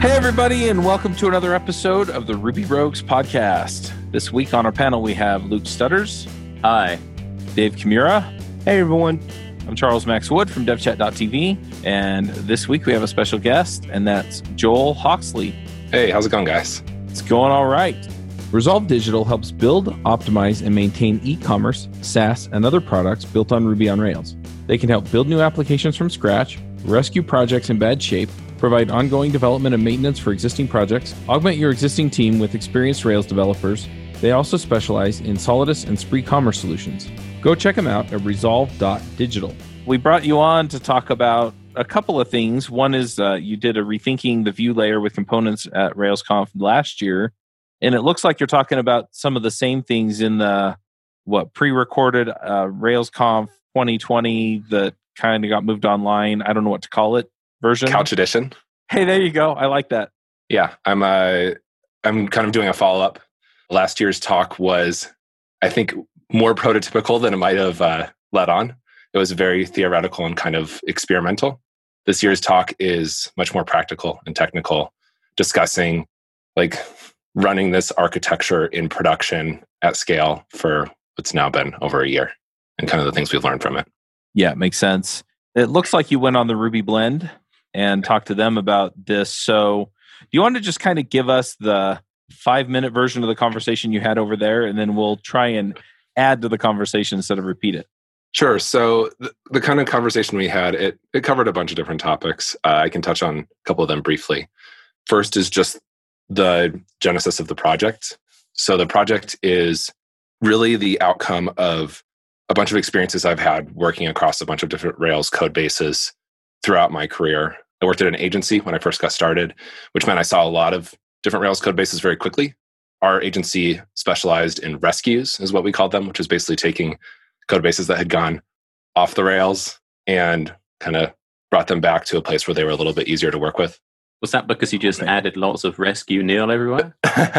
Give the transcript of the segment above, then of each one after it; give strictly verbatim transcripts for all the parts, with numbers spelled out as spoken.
Hey, everybody, and welcome to another episode of the Ruby Rogues podcast. This week on our panel, we have Luke Stutters. Hi. Dave Kimura. Hey, everyone. I'm Charles Max Wood from devchat dot t v, and this week we have a special guest, and that's Joel Hawksley. Hey, how's it going, guys? It's going all right. Resolve Digital helps build, optimize, and maintain e-commerce, SaaS, and other products built on Ruby on Rails. They can help build new applications from scratch, rescue projects in bad shape, provide ongoing development and maintenance for existing projects, augment your existing team with experienced Rails developers. They also specialize in Solidus and Spree commerce solutions. Go check them out at resolve dot digital. We brought you on to talk about a couple of things. One is uh, you did a Rethinking the View Layer with Components at RailsConf last year, and it looks like you're talking about some of the same things in the, what, pre-recorded uh, RailsConf twenty twenty that kind of got moved online. I don't know what to call it. Version? Couch edition. Hey, there you go. I like that. Yeah, I'm uh, I'm kind of doing a follow-up. Last year's talk was, I think, more prototypical than it might have uh, led on. It was very theoretical and kind of experimental. This year's talk is much more practical and technical, discussing like running this architecture in production at scale for what's now been over a year and kind of the things we've learned from it. Yeah, it makes sense. It looks like you went on the Ruby Blend and talked to them about this. So do you want to just kind of give us the five-minute version of the conversation you had over there, and then we'll try and add to the conversation instead of repeat it? Sure. So the, the kind of conversation we had, it, it covered a bunch of different topics. Uh, I can touch on a couple of them briefly. First is just the genesis of the project. So the project is really the outcome of a bunch of experiences I've had working across a bunch of different Rails code bases throughout my career. I worked at an agency when I first got started, which meant I saw a lot of different Rails code bases very quickly. Our agency specialized in rescues, is what we called them, which is basically taking code bases that had gone off the Rails and kind of brought them back to a place where they were a little bit easier to work with. Was that because you just right. added lots of rescue nil everywhere?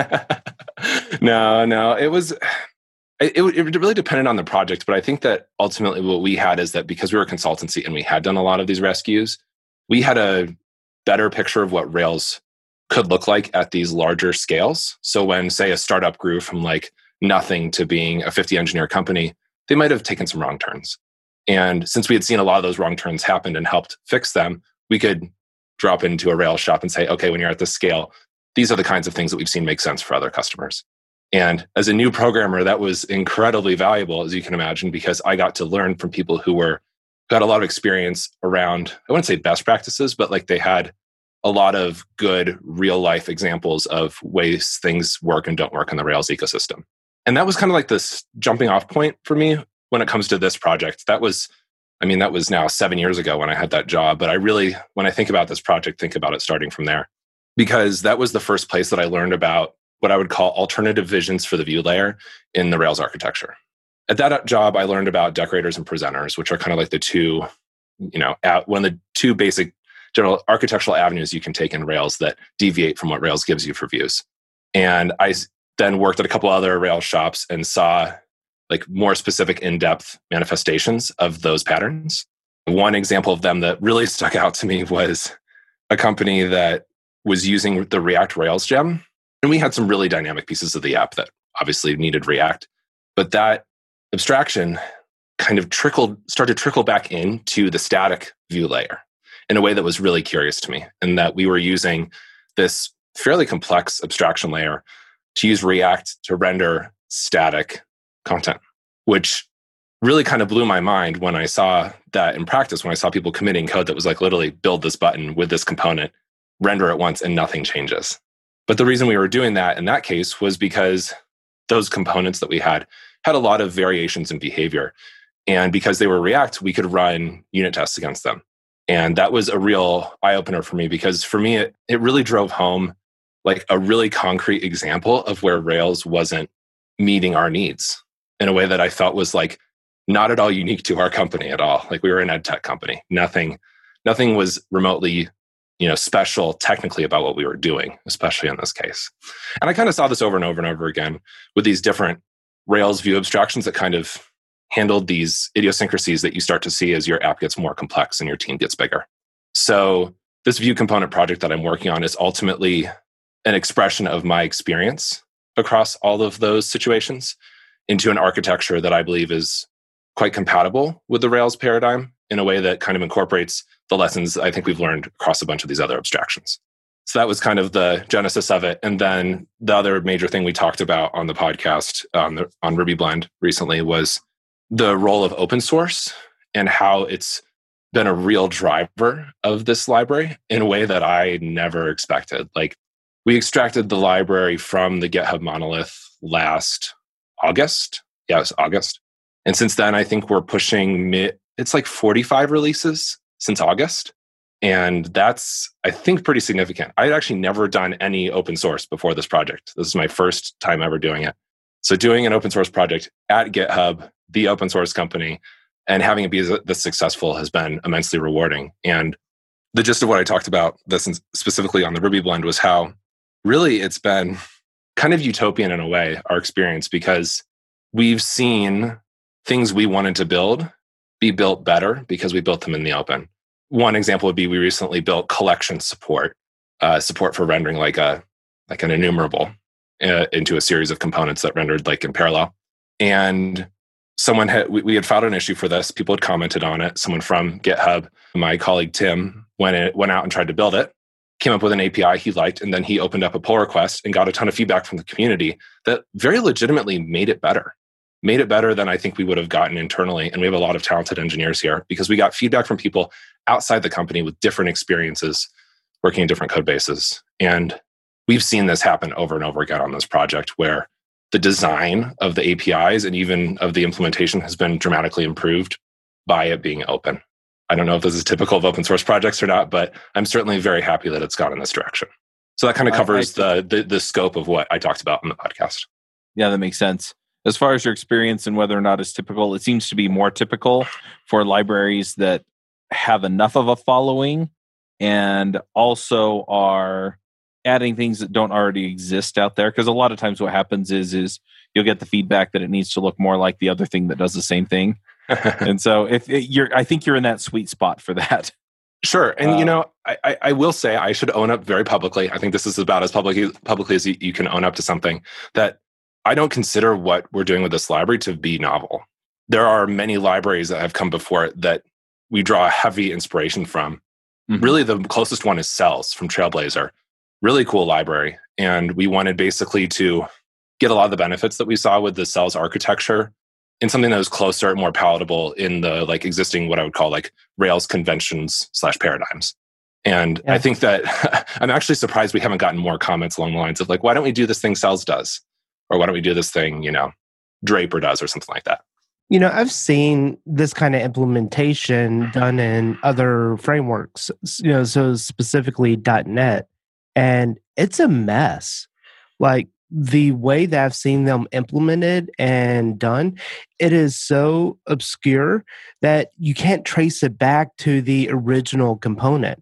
no, no. It was... It, it really depended on the project, but I think that ultimately what we had is that because we were a consultancy and we had done a lot of these rescues, we had a better picture of what Rails could look like at these larger scales. So when, say, a startup grew from like nothing to being a fifty engineer company, they might have taken some wrong turns. And since we had seen a lot of those wrong turns happen and helped fix them, we could drop into a Rails shop and say, okay, when you're at this scale, these are the kinds of things that we've seen make sense for other customers. And as a new programmer, that was incredibly valuable, as you can imagine, because I got to learn from people who were who had a lot of experience around, I wouldn't say best practices, but like they had a lot of good real life examples of ways things work and don't work in the Rails ecosystem. And that was kind of like this jumping off point for me when it comes to this project. That was, I mean, that was now seven years ago when I had that job. But I really, when I think about this project, think about it starting from there, because that was the first place that I learned about what I would call alternative visions for the view layer in the Rails architecture. At that job, I learned about decorators and presenters, which are kind of like the two, you know, one of the two basic general architectural avenues you can take in Rails that deviate from what Rails gives you for views. And I then worked at a couple other Rails shops and saw like more specific in-depth manifestations of those patterns. One example of them that really stuck out to me was a company that was using the React Rails gem. And we had some really dynamic pieces of the app that obviously needed React. But that abstraction kind of trickled, started to trickle back into the static view layer in a way that was really curious to me. And that we were using this fairly complex abstraction layer to use React to render static content, which really kind of blew my mind when I saw that in practice, when I saw people committing code that was like literally build this button with this component, render it once, and nothing changes. But the reason we were doing that in that case was because those components that we had had a lot of variations in behavior. And because they were React, we could run unit tests against them. And that was a real eye-opener for me, because for me, it, it really drove home like a really concrete example of where Rails wasn't meeting our needs in a way that I felt was like not at all unique to our company at all. Like we were an ed tech company. Nothing, nothing was remotely you know, special technically about what we were doing, especially in this case. And I kind of saw this over and over and over again with these different Rails view abstractions that kind of handled these idiosyncrasies that you start to see as your app gets more complex and your team gets bigger. So this Vue component project that I'm working on is ultimately an expression of my experience across all of those situations into an architecture that I believe is quite compatible with the Rails paradigm in a way that kind of incorporates the lessons I think we've learned across a bunch of these other abstractions. So that was kind of the genesis of it. And then the other major thing we talked about on the podcast on, the, on RubyBlend recently was the role of open source and how it's been a real driver of this library in a way that I never expected. Like, we extracted the library from the GitHub monolith last August. Yeah, it was August. And since then, I think we're pushing mid, it's like forty-five releases since August. And that's, I think, pretty significant. I had actually never done any open source before this project. This is my first time ever doing it. So doing an open source project at GitHub, the open source company, and having it be this successful has been immensely rewarding. And the gist of what I talked about, this specifically on the RubyBlend, was how really it's been kind of utopian in a way, our experience, because we've seen things we wanted to build be built better because we built them in the open. One example would be we recently built collection support, uh, support for rendering like a like an enumerable uh, into a series of components that rendered like in parallel. And someone had we, we had filed an issue for this. People had commented on it. Someone from GitHub, my colleague Tim, went in, went out and tried to build it, came up with an A P I he liked, and then he opened up a pull request and got a ton of feedback from the community that very legitimately made it better. Made it better than I think we would have gotten internally. And we have a lot of talented engineers here because we got feedback from people outside the company with different experiences working in different code bases. And we've seen this happen over and over again on this project where the design of the A P Is and even of the implementation has been dramatically improved by it being open. I don't know if this is typical of open source projects or not, but I'm certainly very happy that it's gone in this direction. So that kind of covers I, I, the, the the scope of what I talked about in the podcast. Yeah, that makes sense. As far as your experience and whether or not it's typical, it seems to be more typical for libraries that have enough of a following and also are adding things that don't already exist out there. Because a lot of times what happens is, is you'll get the feedback that it needs to look more like the other thing that does the same thing. And so if it, you're, I think you're in that sweet spot for that. Sure. And, um, you know, I, I will say I should own up very publicly. I think this is about as publicly, publicly as you, you can own up to something that I don't consider what we're doing with this library to be novel. There are many libraries that have come before it that we draw a heavy inspiration from. Mm-hmm. Really, the closest one is Cells from Trailblazer. Really cool library. And we wanted basically to get a lot of the benefits that we saw with the Cells architecture in something that was closer and more palatable in the like existing, what I would call like Rails conventions slash paradigms. And yeah. I think that I'm actually surprised we haven't gotten more comments along the lines of like, why don't we do this thing Cells does? Or why don't we do this thing, you know, Draper does or something like that? You know, I've seen this kind of implementation done in other frameworks, you know, so specifically dot net, and it's a mess. Like the way that I've seen them implemented and done, it is so obscure that you can't trace it back to the original component.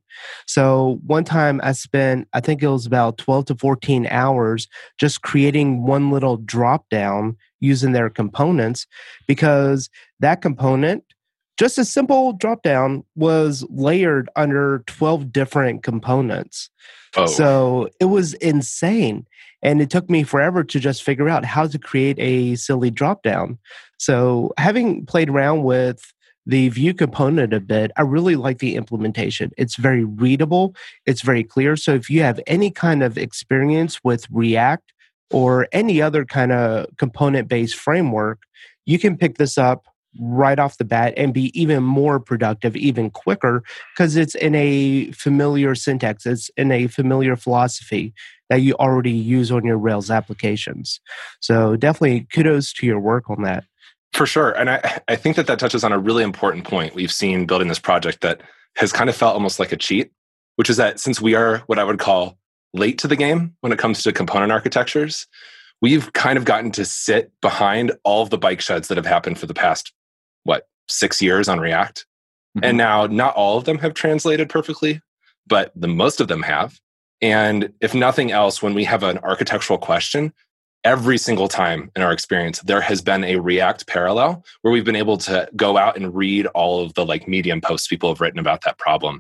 So one time I spent, I think it was about twelve to fourteen hours just creating one little drop down using their components, because that component, just a simple drop down, was layered under twelve different components. Oh. So it was insane. And it took me forever to just figure out how to create a silly drop down. So having played around with the Vue component a bit, I really like the implementation. It's very readable. It's very clear. So if you have any kind of experience with React or any other kind of component-based framework, you can pick this up right off the bat and be even more productive, even quicker, because it's in a familiar syntax. It's in a familiar philosophy that you already use on your Rails applications. So definitely kudos to your work on that. For sure. And I, I think that that touches on a really important point we've seen building this project that has kind of felt almost like a cheat, which is that since we are what I would call late to the game when it comes to component architectures, we've kind of gotten to sit behind all of the bike sheds that have happened for the past, what, six years on React. Mm-hmm. And now not all of them have translated perfectly, but the most of them have. And if nothing else, when we have an architectural question, every single time in our experience, there has been a React parallel where we've been able to go out and read all of the like Medium posts people have written about that problem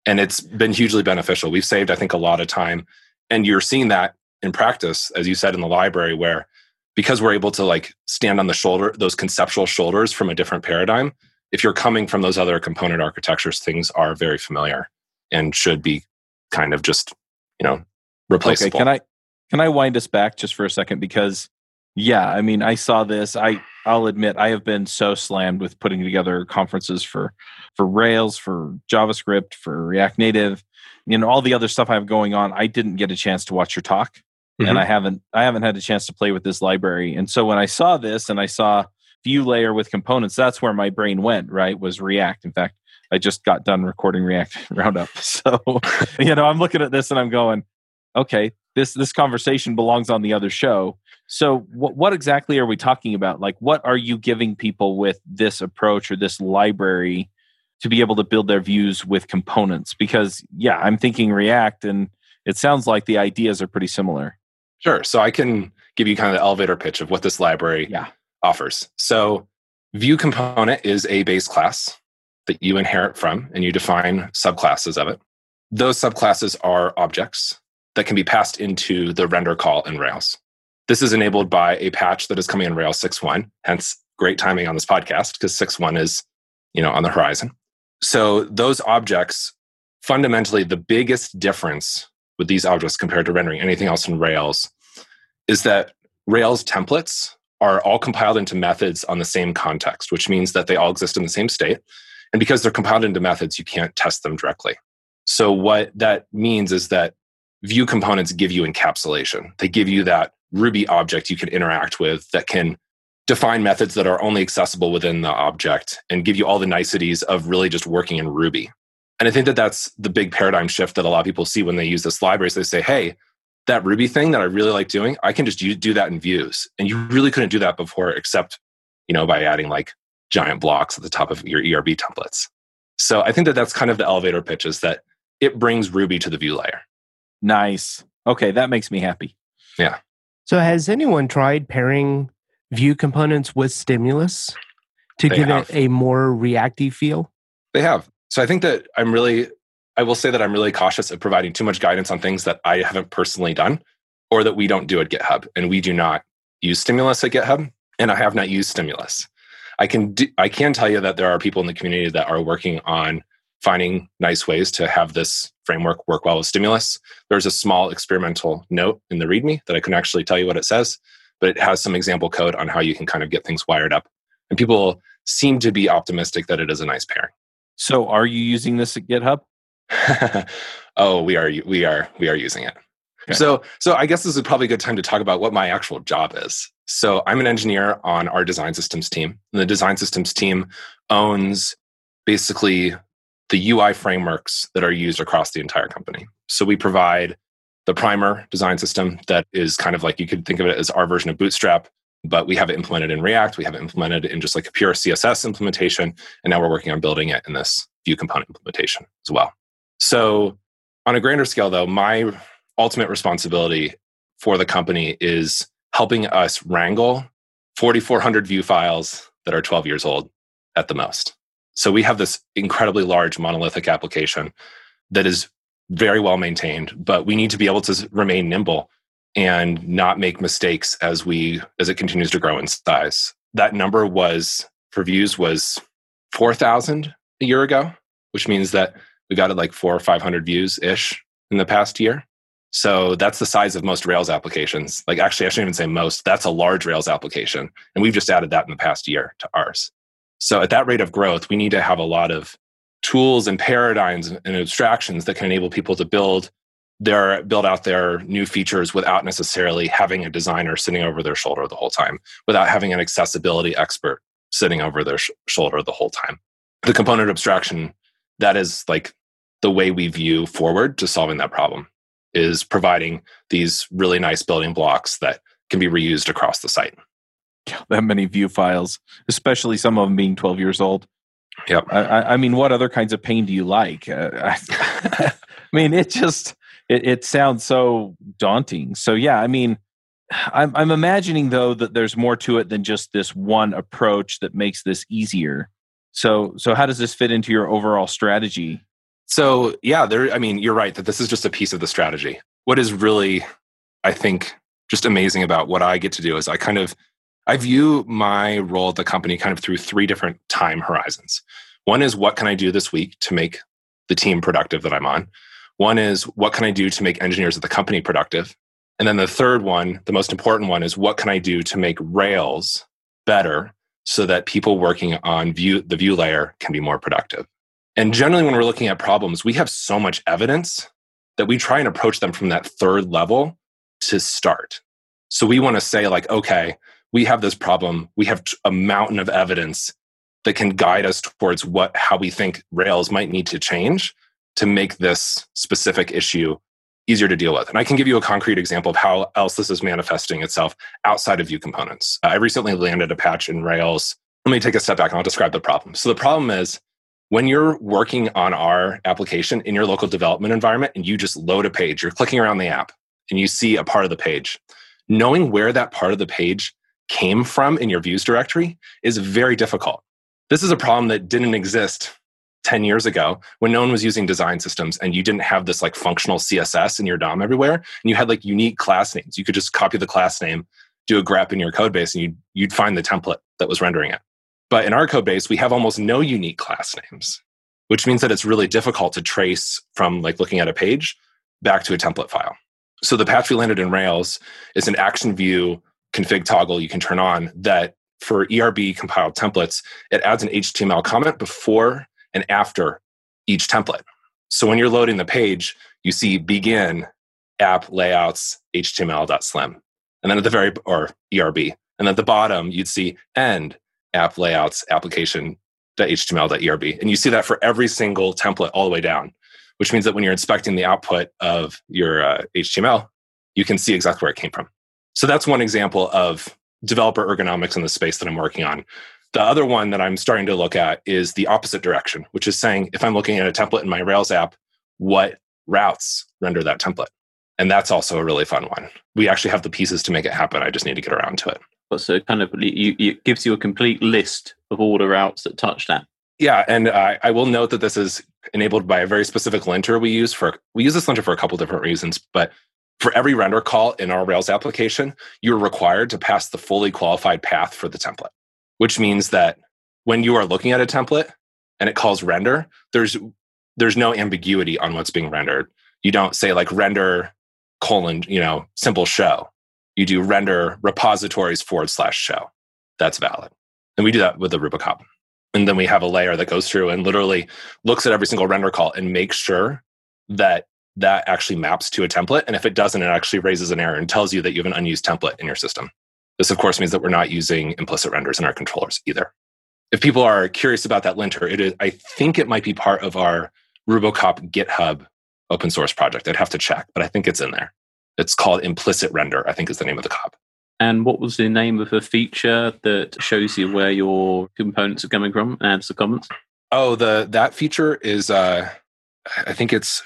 And it's been hugely beneficial. We've saved, I think, a lot of time. And you're seeing that in practice, as you said, in the library, where because we're able to like stand on the shoulder, those conceptual shoulders from a different paradigm, if you're coming from those other component architectures, things are very familiar and should be kind of just, you know, replaceable. Okay, can I can I wind us back just for a second? Because yeah, I mean, I saw this. I I'll admit I have been so slammed with putting together conferences for for Rails, for JavaScript, for React Native, you know, all the other stuff I have going on. I didn't get a chance to watch your talk. Mm-hmm. And I haven't I haven't had a chance to play with this library. And so when I saw this and I saw view layer with components, that's where my brain went, right? Was React. In fact, I just got done recording React Roundup. So, you know, I'm looking at this and I'm going, okay, this this conversation belongs on the other show. So what what exactly are we talking about? Like, what are you giving people with this approach or this library to be able to build their views with components? Because yeah, I'm thinking React and it sounds like the ideas are pretty similar. Sure. So I can give you kind of the elevator pitch of what this library yeah. offers. So View component is a base class that you inherit from, and you define subclasses of it. Those subclasses are objects that can be passed into the render call in Rails. This is enabled by a patch that is coming in Rails six point one, hence great timing on this podcast because six point one is, you know, on the horizon. So those objects, fundamentally, the biggest difference with these objects compared to rendering anything else in Rails is that Rails templates are all compiled into methods on the same context, which means that they all exist in the same state. And because they're compiled into methods, you can't test them directly. So what that means is that View components give you encapsulation. They give you that Ruby object you can interact with that can define methods that are only accessible within the object and give you all the niceties of really just working in Ruby. And I think that that's the big paradigm shift that a lot of people see when they use this library. So they say, hey, that Ruby thing that I really like doing, I can just use, do that in views. And you really couldn't do that before except, you know, by adding like giant blocks at the top of your E R B templates. So I think that that's kind of the elevator pitch, is that it brings Ruby to the view layer. Nice. Okay, that makes me happy. Yeah. So has anyone tried pairing View components with Stimulus to They give have. it a more Reacty feel? They have. So I think that I'm really, I will say that I'm really cautious of providing too much guidance on things that I haven't personally done or that we don't do at GitHub. And we do not use Stimulus at GitHub, and I have not used Stimulus. I can do, I can tell you that there are people in the community that are working on finding nice ways to have this framework work well with Stimulus. There's a small experimental note in the README that I couldn't actually tell you what it says, but it has some example code on how you can kind of get things wired up. And people seem to be optimistic that it is a nice pairing. So are you using this at GitHub? oh, we are we are we are using it. Okay. So so I guess this is probably a good time to talk about what my actual job is. So I'm an engineer on our design systems team. And the design systems team owns basically the U I frameworks that are used across the entire company. So we provide the Primer design system that is kind of like, you could think of it as our version of Bootstrap, but we have it implemented in React. We have it implemented in just like a pure C S S implementation. And now we're working on building it in this View component implementation as well. So on a grander scale, though, my ultimate responsibility for the company is helping us wrangle forty-four hundred Vue files that are twelve years old at the most. So we have this incredibly large monolithic application that is very well maintained, but we need to be able to remain nimble and not make mistakes as we as it continues to grow in size. That number was, for Vues, was four thousand a year ago, which means that we got it like four or five hundred views-ish in the past year. So that's the size of most Rails applications. Like actually, I shouldn't even say most. That's a large Rails application. And we've just added that in the past year to ours. So at that rate of growth, we need to have a lot of tools and paradigms and abstractions that can enable people to build their build out their new features without necessarily having a designer sitting over their shoulder the whole time, without having an accessibility expert sitting over their sh- shoulder the whole time. The component abstraction, that is like the way we view forward to solving that problem, is providing these really nice building blocks that can be reused across the site. That many Vue files, especially some of them being twelve years old. Yep. I, I mean, what other kinds of pain do you like? Uh, I, I mean, it just, it, it sounds so daunting. So yeah, I mean, I'm, I'm imagining though that there's more to it than just this one approach that makes this easier. So, so how does this fit into your overall strategy? So yeah, there. I mean, you're right that this is just a piece of the strategy. What is really, I think, just amazing about what I get to do is I kind of, I view my role at the company kind of through three different time horizons. One is what can I do this week to make the team productive that I'm on? One is what can I do to make engineers at the company productive? And then the third one, the most important one, is what can I do to make Rails better so that people working on view, the view layer can be more productive? And generally, when we're looking at problems, we have so much evidence that we try and approach them from that third level to start. So we want to say like, okay, we have this problem. We have a mountain of evidence that can guide us towards what, how we think Rails might need to change to make this specific issue easier to deal with. And I can give you a concrete example of how else this is manifesting itself outside of Vue components. I recently landed a patch in Rails. Let me take a step back and I'll describe the problem. So the problem is when you're working on our application in your local development environment and you just load a page, you're clicking around the app and you see a part of the page. Knowing where that part of the page came from in your views directory is very difficult. This is a problem that didn't exist ten years ago when no one was using design systems and you didn't have this like functional C S S in your D O M everywhere. And you had like unique class names. You could just copy the class name, do a grep in your code base, and you'd, you'd find the template that was rendering it. But in our code base, we have almost no unique class names, which means that it's really difficult to trace from like looking at a page back to a template file. So the patch we landed in Rails is an action view config toggle you can turn on that for E R B compiled templates, it adds an H T M L comment before and after each template. So when you're loading the page, you see begin app layouts html.slim. And then at the very, or E R B. And at the bottom, you'd see end app layouts application.html.erb. And you see that for every single template all the way down, which means that when you're inspecting the output of your uh, H T M L, you can see exactly where it came from. So that's one example of developer ergonomics in the space that I'm working on. The other one that I'm starting to look at is the opposite direction, which is saying if I'm looking at a template in my Rails app, what routes render that template? And that's also a really fun one. We actually have the pieces to make it happen. I just need to get around to it. So it kind of you, it gives you a complete list of all the routes that touch that. Yeah, and uh, I will note that this is enabled by a very specific linter we use for we use this linter for a couple different reasons, but for every render call in our Rails application, you're required to pass the fully qualified path for the template, which means that when you are looking at a template and it calls render, there's there's no ambiguity on what's being rendered. You don't say like render colon, you know, simple show. You do render repositories forward slash show. That's valid. And we do that with the Rubocop. And then we have a layer that goes through and literally looks at every single render call and makes sure that that actually maps to a template. And if it doesn't, it actually raises an error and tells you that you have an unused template in your system. This, of course, means that we're not using implicit renders in our controllers either. If people are curious about that linter, it is, I think it might be part of our Rubocop GitHub open source project. I'd have to check, but I think it's in there. It's called implicit render, I think is the name of the cop. And what was the name of the feature that shows you where your components are coming from and adds the comments? Oh, the that feature is, uh, I think it's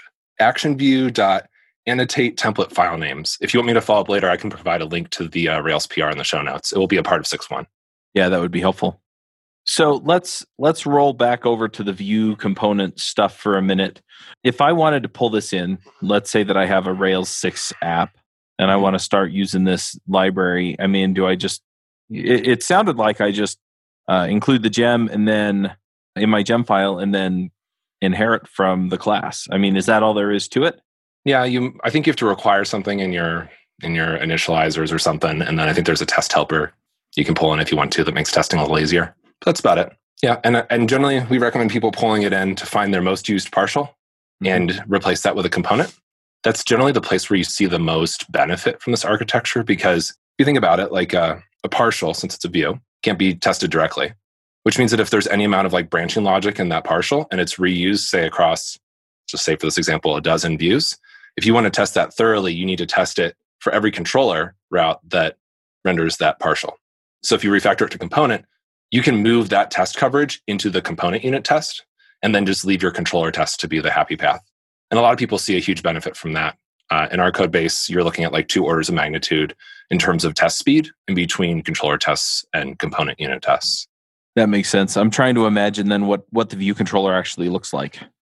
actionview.annotate template file names. If you want me to follow up later, I can provide a link to the uh, Rails P R in the show notes. It will be a part of six point one. Yeah, that would be helpful. So let's let's roll back over to the Vue component stuff for a minute. If I wanted to pull this in, let's say that I have a Rails six app and I want to start using this library. I mean, do I just, it, it sounded like I just uh, include the gem and then in my gem file and then inherit from the class. I mean, is that all there is to it? Yeah, you. I think you have to require something in your in your initializers or something. And then I think there's a test helper you can pull in if you want to that makes testing a little easier. But that's about it. Yeah, and and generally we recommend people pulling it in to find their most used partial mm-hmm. and replace that with a component. That's generally the place where you see the most benefit from this architecture because if you think about it, like a, a partial, since it's a view, can't be tested directly, which means that if there's any amount of like branching logic in that partial and it's reused, say across, just say for this example, a dozen views, if you want to test that thoroughly, you need to test it for every controller route that renders that partial. So if you refactor it to component, you can move that test coverage into the component unit test and then just leave your controller test to be the happy path. And a lot of people see a huge benefit from that. Uh, in our code base, you're looking at like two orders of magnitude in terms of test speed in between controller tests and component unit tests. That makes sense. I'm trying to imagine then what, what the Vue controller actually looks like.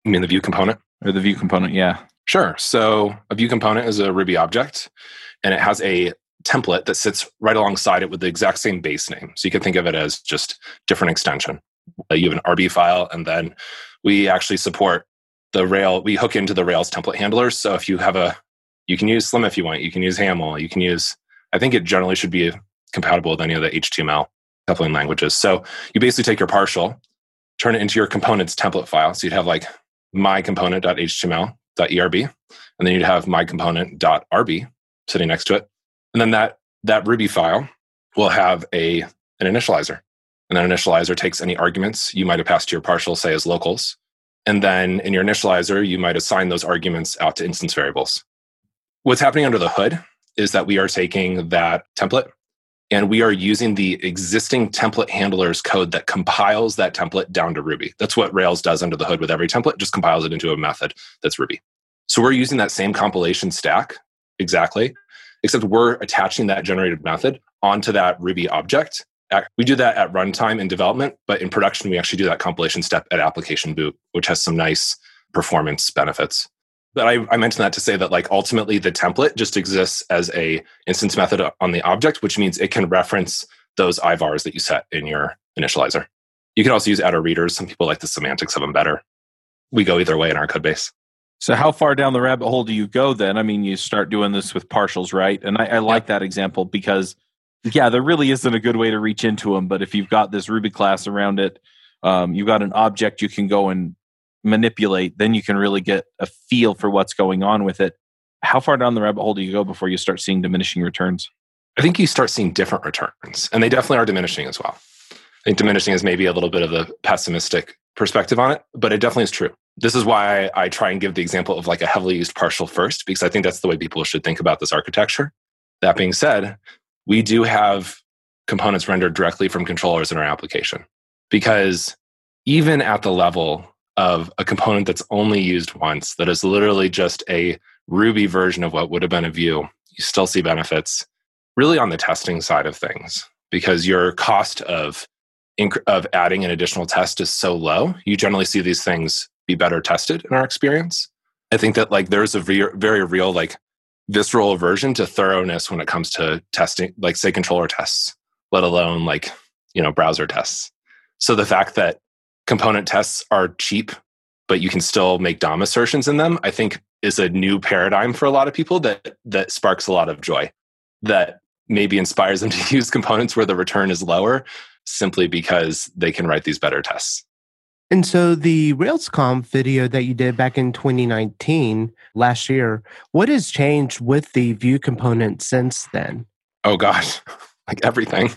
You mean the Vue component? Or the Vue component, yeah. Sure. So a Vue component is a Ruby object, and it has a template that sits right alongside it with the exact same base name. So you can think of it as just different extension. Uh, you have an R B file, and then we actually support the Rail. We hook into the Rails template handlers. So if you have a, you can use Slim if you want. You can use Haml. You can use, I think it generally should be compatible with any of the H T M L coupling languages. So you basically take your partial, turn it into your components template file. So you'd have like my component.html.erb, and then you'd have my component.rb sitting next to it. And then that, that Ruby file will have a, an initializer. And that initializer takes any arguments you might have passed to your partial, say as locals. And then in your initializer, you might assign those arguments out to instance variables. What's happening under the hood is that we are taking that template and we are using the existing template handler's code that compiles that template down to Ruby. That's what Rails does under the hood with every template, just compiles it into a method that's Ruby. So we're using that same compilation stack exactly, except we're attaching that generated method onto that Ruby object. We do that at runtime in development, but in production, we actually do that compilation step at application boot, which has some nice performance benefits. But I, I mentioned that to say that like ultimately the template just exists as a instance method on the object, which means it can reference those I vars that you set in your initializer. You can also use attr readers. Some people like the semantics of them better. We go either way in our code base. So how far down the rabbit hole do you go then? I mean, you start doing this with partials, right? And I, I like yep. that example because, yeah, there really isn't a good way to reach into them. But if you've got this Ruby class around it, um, you've got an object you can go and manipulate, then you can really get a feel for what's going on with it. How far down the rabbit hole do you go before you start seeing diminishing returns? I think you start seeing different returns, and they definitely are diminishing as well. I think diminishing is maybe a little bit of a pessimistic perspective on it, but it definitely is true. This is why I try and give the example of like a heavily used partial first, because I think that's the way people should think about this architecture. That being said, we do have components rendered directly from controllers in our application, because even at the level of a component that's only used once, that is literally just a Ruby version of what would have been a Vue, you still see benefits really on the testing side of things, because your cost of inc- of adding an additional test is so low. You generally see these things be better tested in our experience. I think that like there's a re- very real like visceral aversion to thoroughness when it comes to testing, like say controller tests, let alone like, you know, browser tests. So the fact that component tests are cheap, but you can still make D O M assertions in them, I think is a new paradigm for a lot of people that that sparks a lot of joy, that maybe inspires them to use components where the return is lower simply because they can write these better tests. And so the RailsConf video that you did back in twenty nineteen, last year, what has changed with the Vue component since then? Oh gosh, like everything.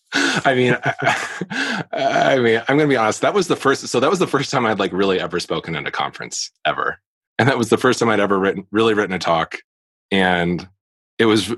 I mean, I, I mean, I'm going to be honest. That was the first. So that was the first time I'd like really ever spoken at a conference ever, and that was the first time I'd ever written, really written a talk. And it was,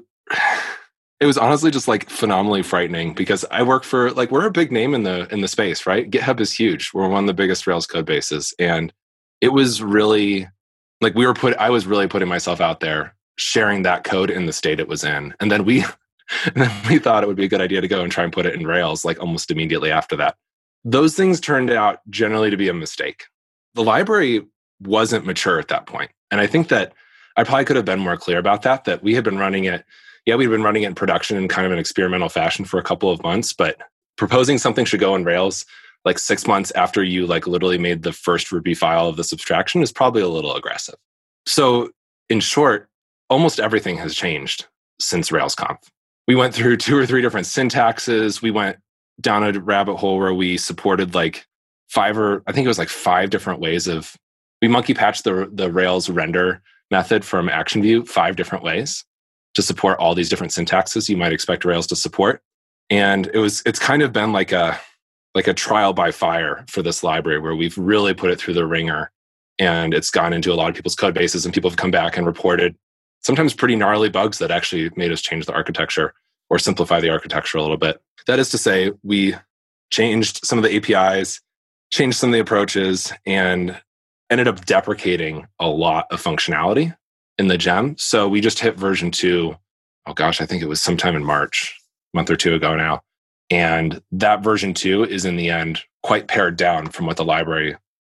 it was honestly just like phenomenally frightening, because I work for like we're a big name in the in the space, right? GitHub is huge. We're one of the biggest Rails code bases, and it was really like we were put. I was really putting myself out there, sharing that code in the state it was in, and then we. And then we thought it would be a good idea to go and try and put it in Rails like almost immediately after that. Those things turned out generally to be a mistake. The library wasn't mature at that point. And I think that I probably could have been more clear about that, that we had been running it. Yeah, we'd been running it in production in kind of an experimental fashion for a couple of months, but proposing something should go in Rails like six months after you like literally made the first Ruby file of this abstraction is probably a little aggressive. So in short, almost everything has changed since RailsConf. We went through two or three different syntaxes. We went down a rabbit hole where we supported like five or I think it was like five different ways of, we monkey patched the, the Rails render method from ActionView five different ways to support all these different syntaxes you might expect Rails to support. And it was, it's kind of been like a, like a trial by fire for this library where we've really put it through the ringer, and it's gone into a lot of people's code bases, and people have come back and reported sometimes pretty gnarly bugs that actually made us change the architecture or simplify the architecture a little bit. That is to say, we changed some of the A P Is, changed some of the approaches, and ended up deprecating a lot of functionality in the gem. So we just hit version two. Oh gosh, I think it was sometime in March, a month or two ago now. And that version two is in the end quite pared down from what the library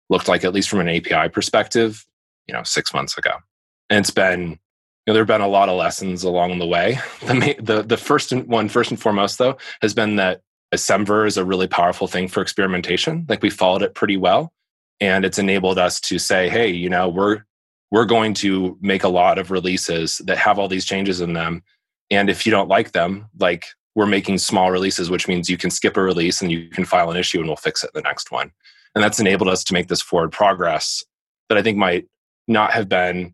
looked like, at least from an A P I perspective, you know, six months ago. And it's been, you know, there have been a lot of lessons along the way. The the, the first one, first and foremost, though, has been that Semver is a really powerful thing for experimentation. Like, we followed it pretty well, and it's enabled us to say, hey, you know, we're we're going to make a lot of releases that have all these changes in them. And if you don't like them, like, we're making small releases, which means you can skip a release and you can file an issue and we'll fix it in the next one. And that's enabled us to make this forward progress that I think might not have been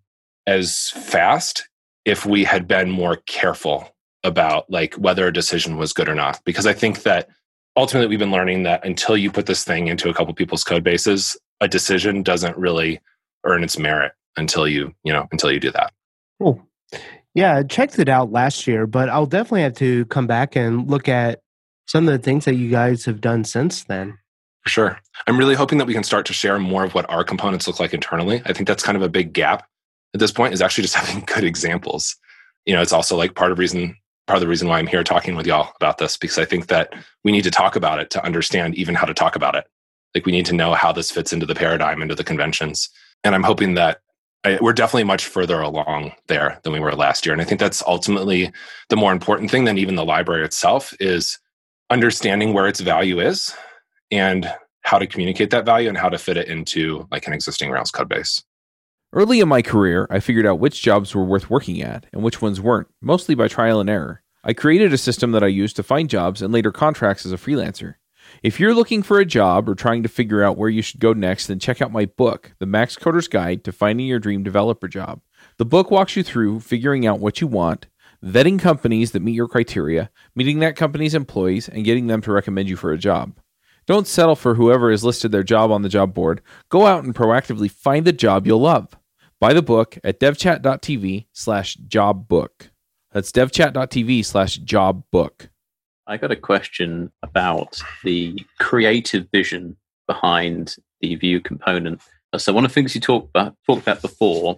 as fast if we had been more careful about like whether a decision was good or not. Because I think that ultimately we've been learning that until you put this thing into a couple people's code bases, a decision doesn't really earn its merit until you, you know, until you do that. Cool. Yeah, I checked it out last year, but I'll definitely have to come back and look at some of the things that you guys have done since then. For sure. I'm really hoping that we can start to share more of what our components look like internally. I think that's kind of a big gap at this point, is actually just having good examples. You know, it's also like part of reason, part of the reason why I'm here talking with y'all about this, because I think that we need to talk about it to understand even how to talk about it. Like, we need to know how this fits into the paradigm, into the conventions. And I'm hoping that I, we're definitely much further along there than we were last year. And I think that's ultimately the more important thing than even the library itself, is understanding where its value is and how to communicate that value and how to fit it into like an existing Rails code base. Early in my career, I figured out which jobs were worth working at and which ones weren't, mostly by trial and error. I created a system that I used to find jobs and later contracts as a freelancer. If you're looking for a job or trying to figure out where you should go next, then check out my book, The Max Coder's Guide to Finding Your Dream Developer Job. The book walks you through figuring out what you want, vetting companies that meet your criteria, meeting that company's employees, and getting them to recommend you for a job. Don't settle for whoever has listed their job on the job board. Go out and proactively find the job you'll love. Buy the book at devchat.tv slash job book. That's devchat.tv slash job book. I got a question about the creative vision behind the Vue component. So one of the things you talked about, talked about before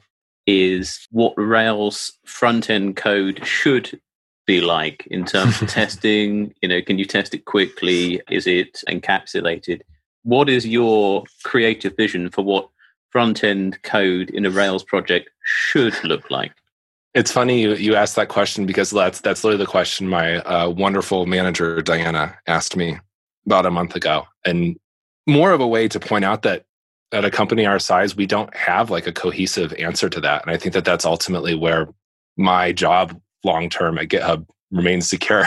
is what Rails front-end code should be like in terms of testing. You know, can you test it quickly? Is it encapsulated? What is your creative vision for what front-end code in a Rails project should look like? It's funny you, you asked that question, because that's that's literally the question my uh, wonderful manager, Diana, asked me about a month ago. And more of a way to point out that at a company our size, we don't have like a cohesive answer to that. And I think that that's ultimately where my job long-term at GitHub remains secure,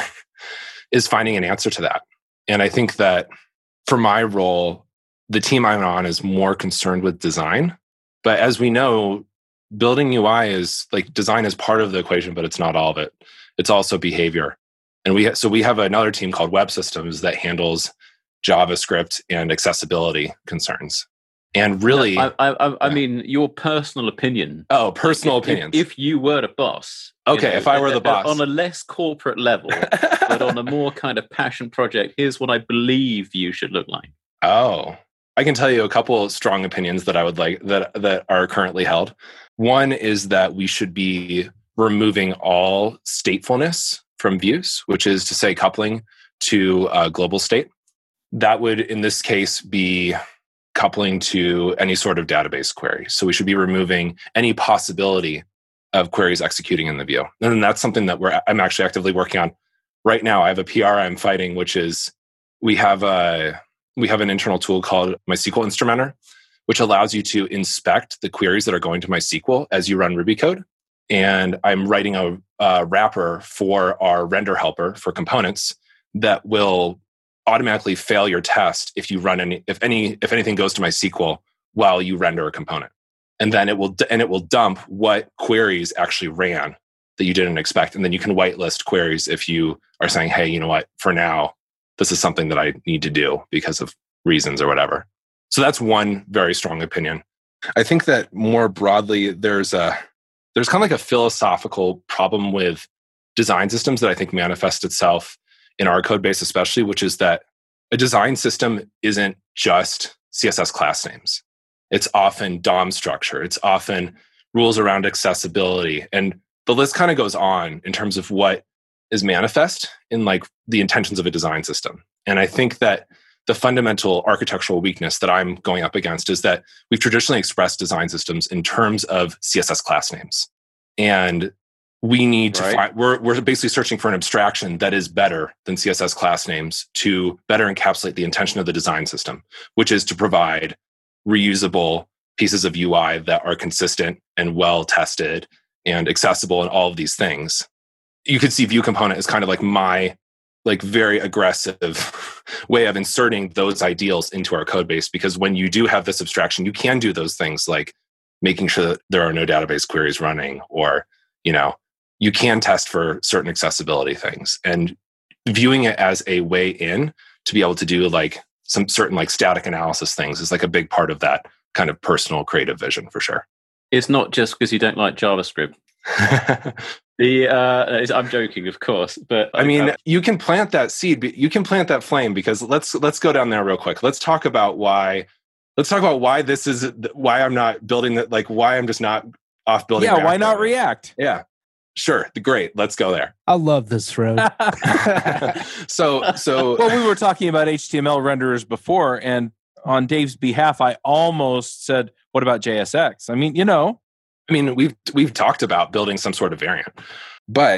is finding an answer to that. And I think that for my role, the team I'm on is more concerned with design. But as we know, building U I is like, design is part of the equation, but it's not all of it. It's also behavior. And we, so we have another team called Web Systems that handles JavaScript and accessibility concerns. And really, I, I, I mean, your personal opinion. Oh, personal if, opinions. If, if you were the boss. Okay, you know, if I were the boss. On a less corporate level, but on a more kind of passion project, here's what I believe you should look like. Oh, I can tell you a couple of strong opinions that I would like, that that are currently held. One is that we should be removing all statefulness from views, which is to say coupling to a global state. That would, in this case, be coupling to any sort of database query. So we should be removing any possibility of queries executing in the view. And that's something that we're I'm actually actively working on right now. I have a P R I'm fighting, which is we have a we have an internal tool called MySQL Instrumenter, which allows you to inspect the queries that are going to MySQL as you run Ruby code. And I'm writing a, a wrapper for our render helper for components that will automatically fail your test if you run any if any if anything goes to MySQL while you render a component. And then it will and it will dump what queries actually ran that you didn't expect. And then you can whitelist queries if you are saying, hey, you know what, for now, this is something that I need to do because of reasons or whatever. So that's one very strong opinion. I think that more broadly, there's a there's kind of like a philosophical problem with design systems that I think manifests itself in our code base especially, which is that a design system isn't just C S S class names. It's often D O M structure. It's often rules around accessibility. And the list kind of goes on in terms of what is manifest in like the intentions of a design system. And I think that the fundamental architectural weakness that I'm going up against is that we've traditionally expressed design systems in terms of C S S class names. And we need right. to find, we're, we're basically searching for an abstraction that is better than C S S class names to better encapsulate the intention of the design system, which is to provide reusable pieces of U I that are consistent and well tested and accessible and all of these things. You could see Vue Component as kind of like my like very aggressive way of inserting those ideals into our code base, because when you do have this abstraction, you can do those things like making sure that there are no database queries running, or, you know, you can test for certain accessibility things, and viewing it as a way in to be able to do like some certain like static analysis things is like a big part of that kind of personal creative vision for sure. It's not just because you don't like JavaScript. The uh, I'm joking, of course, but I mean, uh, you can plant that seed, you can plant that flame, because let's let's go down there real quick. Let's talk about why. Let's talk about why this is why I'm not building that. Like why I'm just not off building. Yeah, why not React? Yeah, sure. Great. Let's go there. I love this road. so so. Well, we were talking about H T M L renderers before, and on Dave's behalf, I almost said, "What about J S X?" I mean, you know. I mean, we've we've talked about building some sort of variant, but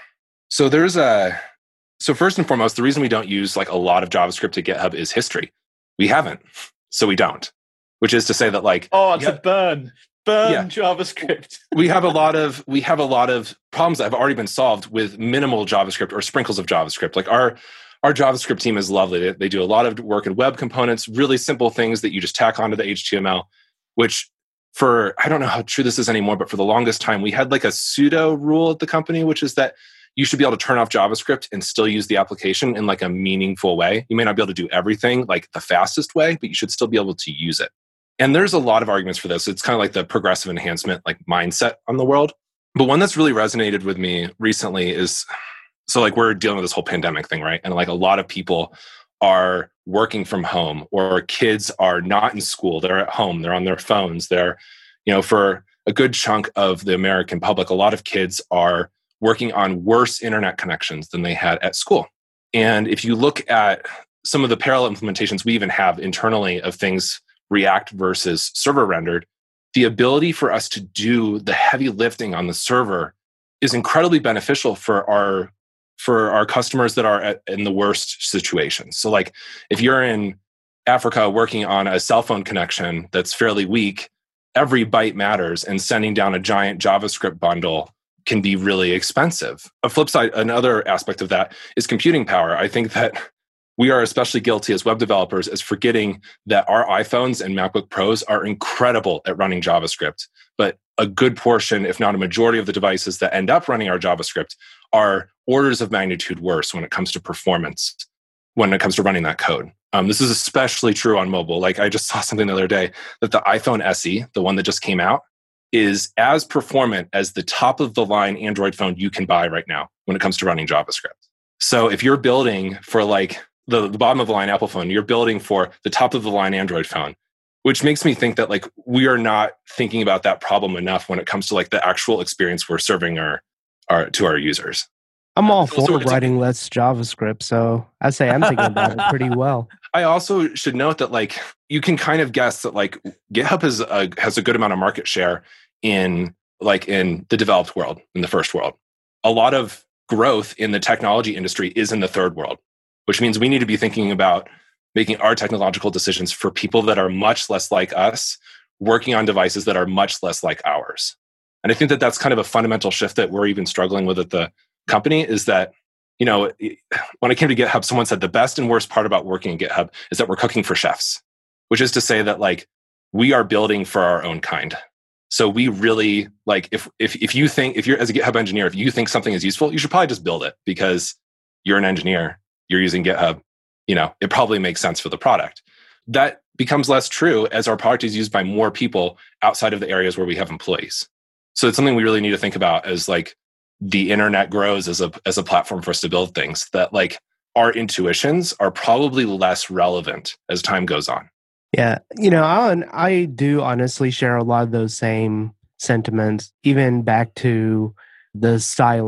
so there's a so first and foremost, the reason we don't use like a lot of JavaScript at GitHub is history. We haven't, so we don't. Which is to say that like oh, it's yeah, a burn, burn yeah. JavaScript. we have a lot of we have a lot of problems that have already been solved with minimal JavaScript or sprinkles of JavaScript. Like our our JavaScript team is lovely. They, they do a lot of work in web components, really simple things that you just tack onto the H T M L, which. For, I don't know how true this is anymore, but for the longest time, we had like a pseudo rule at the company, which is that you should be able to turn off JavaScript and still use the application in like a meaningful way. You may not be able to do everything like the fastest way, but you should still be able to use it. And there's a lot of arguments for this. It's kind of like the progressive enhancement like mindset on the world. But one that's really resonated with me recently is, so like we're dealing with this whole pandemic thing, right? And like a lot of people are working from home, or kids are not in school. They're at home. They're on their phones. They're, you know, for a good chunk of the American public, a lot of kids are working on worse internet connections than they had at school. And if you look at some of the parallel implementations we even have internally of things React versus server rendered, the ability for us to do the heavy lifting on the server is incredibly beneficial for our for our customers that are at, in the worst situations. So like if you're in Africa working on a cell phone connection that's fairly weak, every byte matters, and sending down a giant JavaScript bundle can be really expensive. A flip side, another aspect of that is computing power. I think that we are especially guilty as web developers as forgetting that our iPhones and MacBook Pros are incredible at running JavaScript, but a good portion, if not a majority of the devices that end up running our JavaScript are orders of magnitude worse when it comes to performance, when it comes to running that code. Um, this is especially true on mobile. Like I just saw something the other day that the iPhone S E, the one that just came out, is as performant as the top of the line Android phone you can buy right now when it comes to running JavaScript. So if you're building for like the, the bottom of the line Apple phone, you're building for the top of the line Android phone, which makes me think that like we are not thinking about that problem enough when it comes to like the actual experience we're serving our, our to our users. I'm all for also, writing less JavaScript, so I say I'm thinking about it pretty well. I also should note that like you can kind of guess that like GitHub has a, has a good amount of market share in like in the developed world, in the first world. A lot of growth in the technology industry is in the third world, which means we need to be thinking about making our technological decisions for people that are much less like us, working on devices that are much less like ours. And I think that that's kind of a fundamental shift that we're even struggling with at the company, is that, you know, when I came to GitHub, someone said the best and worst part about working at GitHub is that we're cooking for chefs, which is to say that like we are building for our own kind. So we really like, if if if you think, if you're as a GitHub engineer, if you think something is useful, you should probably just build it because you're an engineer, you're using GitHub, you know, it probably makes sense for the product. That becomes less true as our product is used by more people outside of the areas where we have employees. So it's something we really need to think about as like the internet grows as a as a platform for us to build things, that like our intuitions are probably less relevant as time goes on. Yeah, you know, I, I do honestly share a lot of those same sentiments, even back to the styling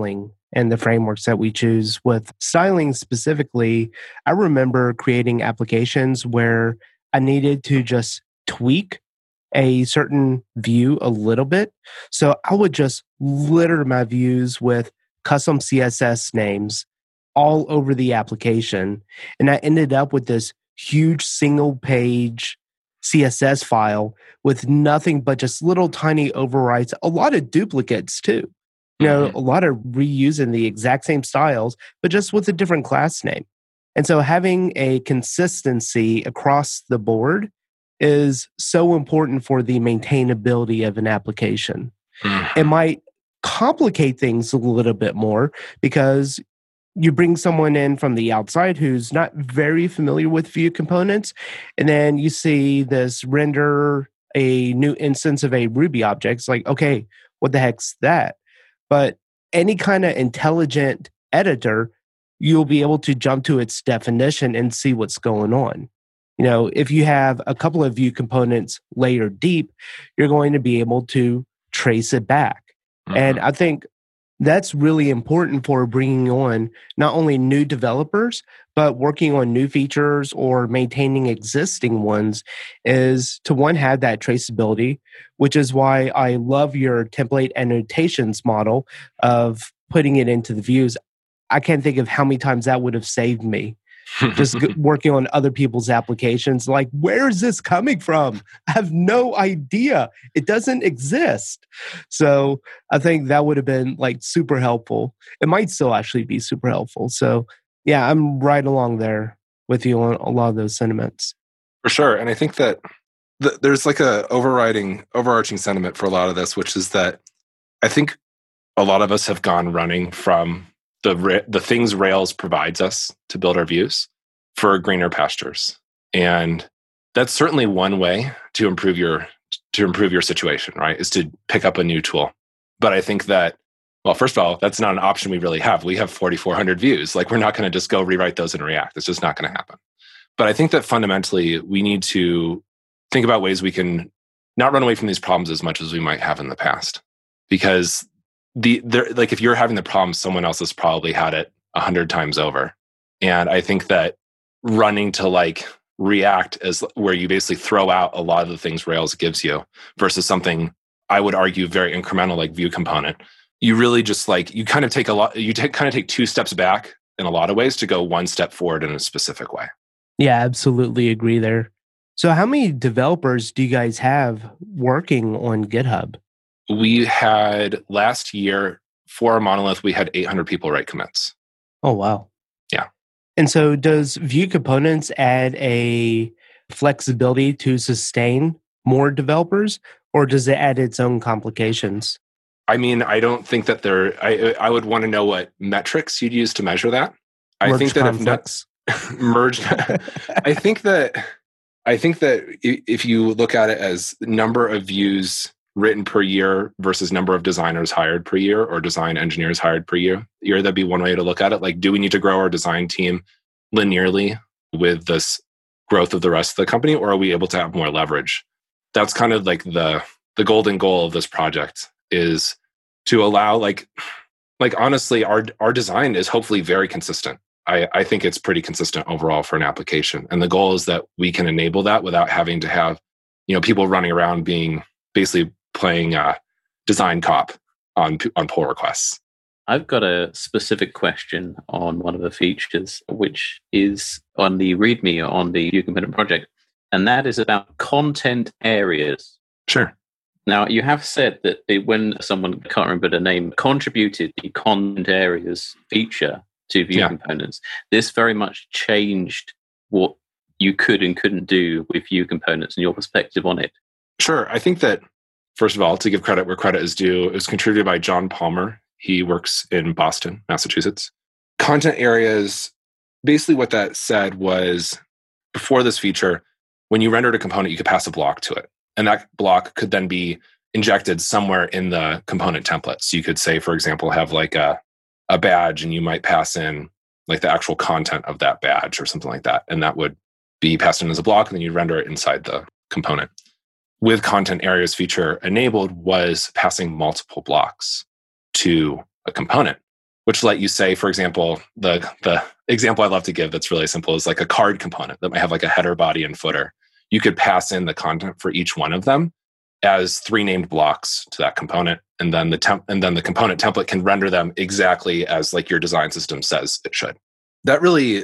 and the frameworks that we choose. With styling specifically, I remember creating applications where I needed to just tweak a certain view a little bit. So I would just litter my views with custom C S S names all over the application. And I ended up with this huge single page C S S file with nothing but just little tiny overwrites, a lot of duplicates too. You know, mm-hmm. a lot of reusing the exact same styles, but just with a different class name. And so having a consistency across the board is so important for the maintainability of an application. Mm-hmm. It might complicate things a little bit more because you bring someone in from the outside who's not very familiar with Vue components, and then you see this render a new instance of a Ruby object. It's like, okay, what the heck's that? But any kind of intelligent editor, you'll be able to jump to its definition and see what's going on. You know, if you have a couple of Vue components layered deep, you're going to be able to trace it back. Mm-hmm. And I think that's really important for bringing on not only new developers, but working on new features or maintaining existing ones is to, one, have that traceability, which is why I love your template annotations model of putting it into the views. I can't think of how many times that would have saved me. Just working on other people's applications, like, where is this coming from? I have no idea. It doesn't exist. So I think that would have been like super helpful. It might still actually be super helpful. So yeah, I'm right along there with you on a lot of those sentiments. For sure. And I think that th- there's like a overriding, overarching sentiment for a lot of this, which is that I think a lot of us have gone running from the ra- the things Rails provides us to build our views for greener pastures. And that's certainly one way to improve your to improve your situation, right? Is to pick up a new tool. But I think that, well, first of all, that's not an option we really have. We have forty-four hundred views. Like, we're not going to just go rewrite those in React. It's just not going to happen. But I think that fundamentally, we need to think about ways we can not run away from these problems as much as we might have in the past. Because the like if you're having the problem, someone else has probably had it a hundred times over. And I think that running to like React as where you basically throw out a lot of the things Rails gives you versus something I would argue very incremental like Vue component, you really just like you kind of take a lot you take kind of take two steps back in a lot of ways to go one step forward in a specific way. Yeah, absolutely agree there. So how many developers do you guys have working on GitHub? We had last year for our monolith, we had eight hundred people write commits. Oh, wow. Yeah. And so does Vue Components add a flexibility to sustain more developers, or does it add its own complications? I mean, I don't think that there, I I would want to know what metrics you'd use to measure that. I Merge think that conflicts. if not merged, I think that, I think that if you look at it as number of views written per year versus number of designers hired per year or design engineers hired per year, year that'd be one way to look at it. Like, do we need to grow our design team linearly with this growth of the rest of the company, or are we able to have more leverage? That's kind of like the the golden goal of this project, is to allow like like honestly, our our design is hopefully very consistent. I, I think it's pretty consistent overall for an application. And the goal is that we can enable that without having to have, you know, people running around being basically playing uh, design cop on on pull requests. I've got a specific question on one of the features, which is on the README on the Vue Component project, and that is about content areas. Sure. Now, you have said that it, when someone, can't remember the name, contributed the content areas feature to Vue Yeah. Components, this very much changed what you could and couldn't do with Vue Components and your perspective on it. Sure. I think that, first of all, to give credit where credit is due, it was contributed by John Palmer. He works in Boston, Massachusetts. Content areas, basically what that said was, before this feature, when you rendered a component, you could pass a block to it. And that block could then be injected somewhere in the component template. So you could say, for example, have like a, a badge, and you might pass in like the actual content of that badge or something like that. And that would be passed in as a block, and then you'd render it inside the component. With content areas feature enabled was passing multiple blocks to a component. which let you say, for example, the the example I love to give that's really simple is like a card component that might have like a header, body, and footer. You could pass in the content for each one of them as three named blocks to that component, and then the temp- and then the component template can render them exactly as like your design system says it should. That really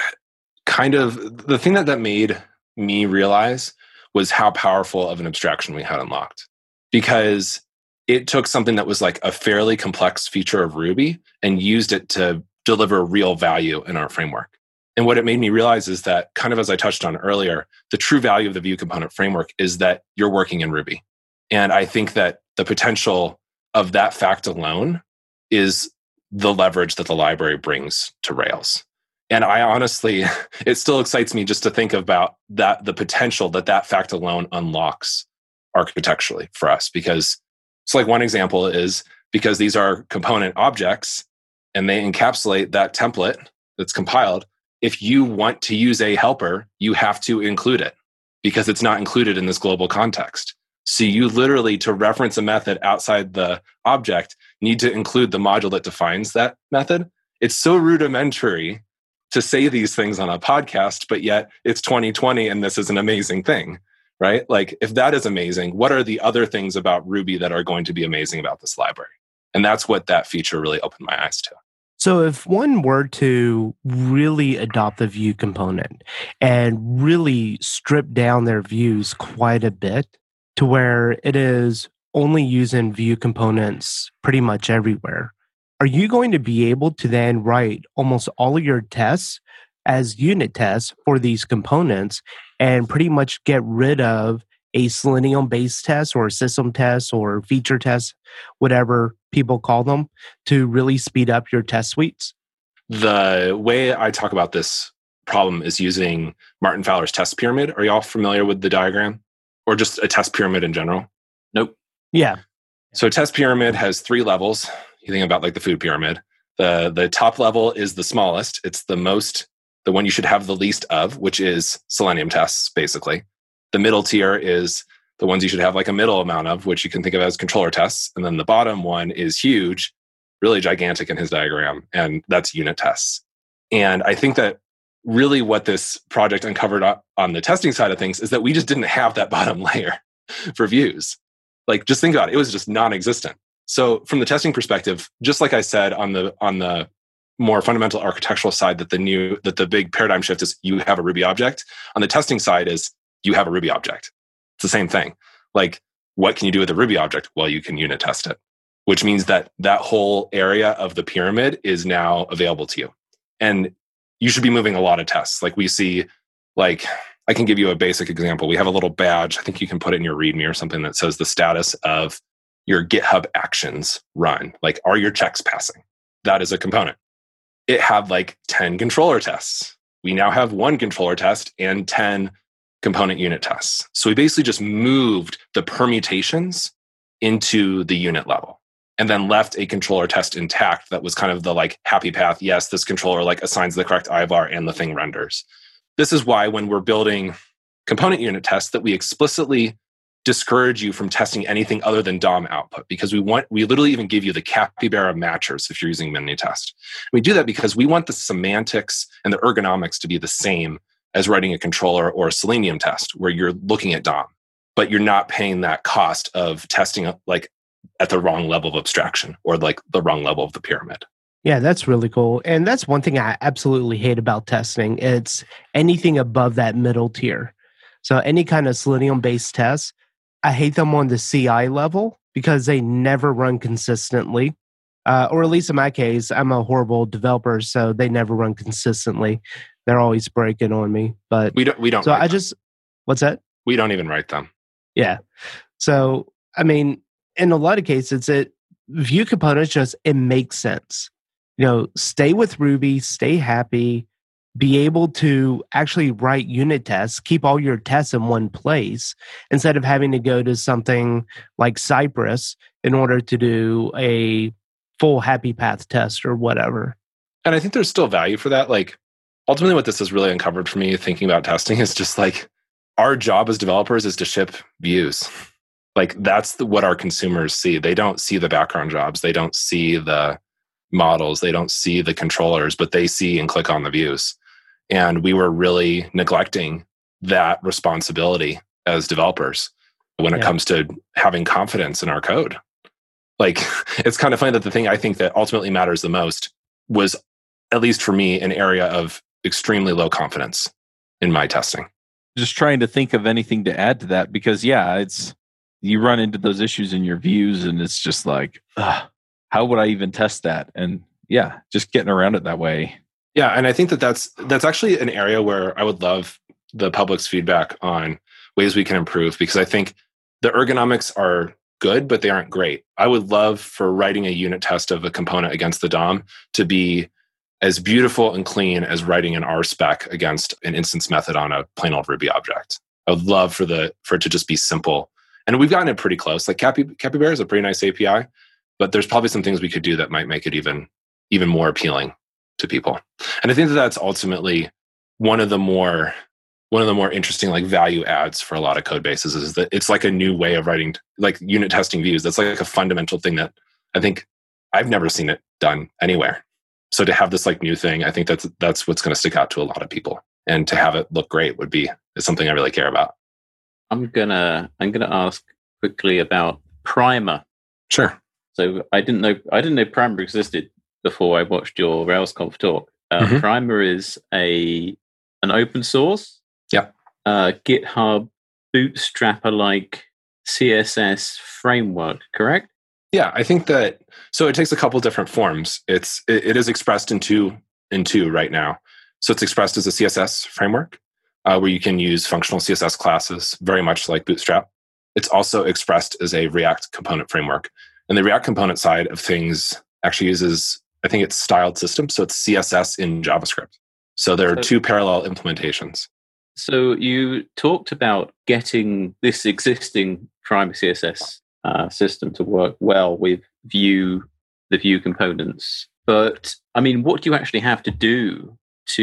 kind of the thing that that made me realize was how powerful of an abstraction we had unlocked, because it took something that was like a fairly complex feature of Ruby and used it to deliver real value in our framework. And what it made me realize is that, kind of as I touched on earlier, the true value of the Vue component framework is that you're working in Ruby. And I think that the potential of that fact alone is the leverage that the library brings to Rails. And I honestly, it still excites me just to think about that, the potential that that fact alone unlocks architecturally for us. Because it's like one example is because these are component objects and they encapsulate that template that's compiled. If you want to use a helper, you have to include it because it's not included in this global context. So you literally, to reference a method outside the object, need to include the module that defines that method. It's so rudimentary to say these things on a podcast, but yet it's twenty twenty and this is an amazing thing, right? Like, if that is amazing, what are the other things about Ruby that are going to be amazing about this library? And that's what that feature really opened my eyes to. So if one were to really adopt the Vue component and really strip down their views quite a bit to where it is only using Vue components pretty much everywhere, are you going to be able to then write almost all of your tests as unit tests for these components and pretty much get rid of a Selenium-based test or a system test or feature test, whatever people call them, to really speed up your test suites? The way I talk about this problem is using Martin Fowler's test pyramid. Are y'all familiar with the diagram? Or just a test pyramid in general? Nope. Yeah. So a test pyramid has three levels. You think about like the food pyramid. The, the top level is the smallest. It's the most, the one you should have the least of, which is Selenium tests, basically. The middle tier is the ones you should have like a middle amount of, which you can think of as controller tests. And then the bottom one is huge, really gigantic in his diagram, and that's unit tests. And I think that really what this project uncovered on the testing side of things is that we just didn't have that bottom layer for views. Like, just think about it. It was just non-existent. So from the testing perspective, just like I said on the on the more fundamental architectural side, that the new that the big paradigm shift is you have a Ruby object. On the testing side is you have a Ruby object. It's the same thing. Like, what can you do with a Ruby object? Well, you can unit test it, which means that that whole area of the pyramid is now available to you. And you should be moving a lot of tests. Like, we see, like, I can give you a basic example. We have a little badge. I think you can put it in your README or something that says the status of your GitHub actions run. Like, are your checks passing? That is a component. It had like ten controller tests. We now have one controller test and ten component unit tests. So we basically just moved the permutations into the unit level and then left a controller test intact that was kind of the like happy path. Yes, this controller like assigns the correct I V A R and the thing renders. This is why when we're building component unit tests that we explicitly discourage you from testing anything other than D O M output, because we want, we literally even give you the capybara matchers if you're using Minitest. We do that because we want the semantics and the ergonomics to be the same as writing a controller or a Selenium test where you're looking at D O M, but you're not paying that cost of testing like at the wrong level of abstraction or like the wrong level of the pyramid. Yeah, that's really cool. And that's one thing I absolutely hate about testing. It's anything above that middle tier. So any kind of Selenium-based tests, I hate them on the C I level because they never run consistently. Uh, or at least in my case, I'm a horrible developer, so they never run consistently. They're always breaking on me. But we don't. We don't. So I them. just. What's that? We don't even write them. Yeah. So I mean, in a lot of cases, it Vue components just it makes sense. You know, stay with Ruby, stay happy, be able to actually write unit tests, keep all your tests in one place instead of having to go to something like Cypress in order to do a full happy path test or whatever. And I think there's still value for that. Like, ultimately what this has really uncovered for me thinking about testing is just like our job as developers is to ship views. Like, that's the, what our consumers see. They don't see the background jobs. They don't see the models. They don't see the controllers, but they see and click on the views. And we were really neglecting that responsibility as developers when it Yeah. comes to having confidence in our code. Like, it's kind of funny that the thing I think that ultimately matters the most was, at least for me, an area of extremely low confidence in my testing. Just trying to think of anything to add to that, because yeah, it's, you run into those issues in your views and it's just like, ugh, how would I even test that? And yeah, just getting around it that way. Yeah, and I think that that's that's actually an area where I would love the public's feedback on ways we can improve, because I think the ergonomics are good, but they aren't great. I would love for writing a unit test of a component against the D O M to be as beautiful and clean as writing an R spec against an instance method on a plain old Ruby object. I would love for the for it to just be simple. And we've gotten it pretty close. Like Capi, Capybara is a pretty nice A P I, but there's probably some things we could do that might make it even, even more appealing to people. And I think that that's ultimately one of the more one of the more interesting like value adds for a lot of code bases, is that it's like a new way of writing, like unit testing views. That's like a fundamental thing that I think I've never seen it done anywhere. So to have this like new thing, I think that's that's what's going to stick out to a lot of people. And to have it look great would be is something I really care about. I'm gonna I'm gonna ask quickly about Primer. Sure. So I didn't know I didn't know Primer existed before I watched your RailsConf talk. Uh, Mhm. Primer is a an open source, Yeah. uh, GitHub Bootstrapper-like C S S framework, correct? Yeah, I think that, so it takes a couple different forms. It's it, it is expressed in two in two right now. So it's expressed as a C S S framework, uh, where you can use functional C S S classes, very much like Bootstrap. It's also expressed as a React component framework. And the React component side of things actually uses, I think it's styled system, so it's C S S in JavaScript. So there are So- two parallel implementations. So you talked about getting this existing Primer C S S uh, system to work well with Vue, the Vue components. But I mean, what do you actually have to do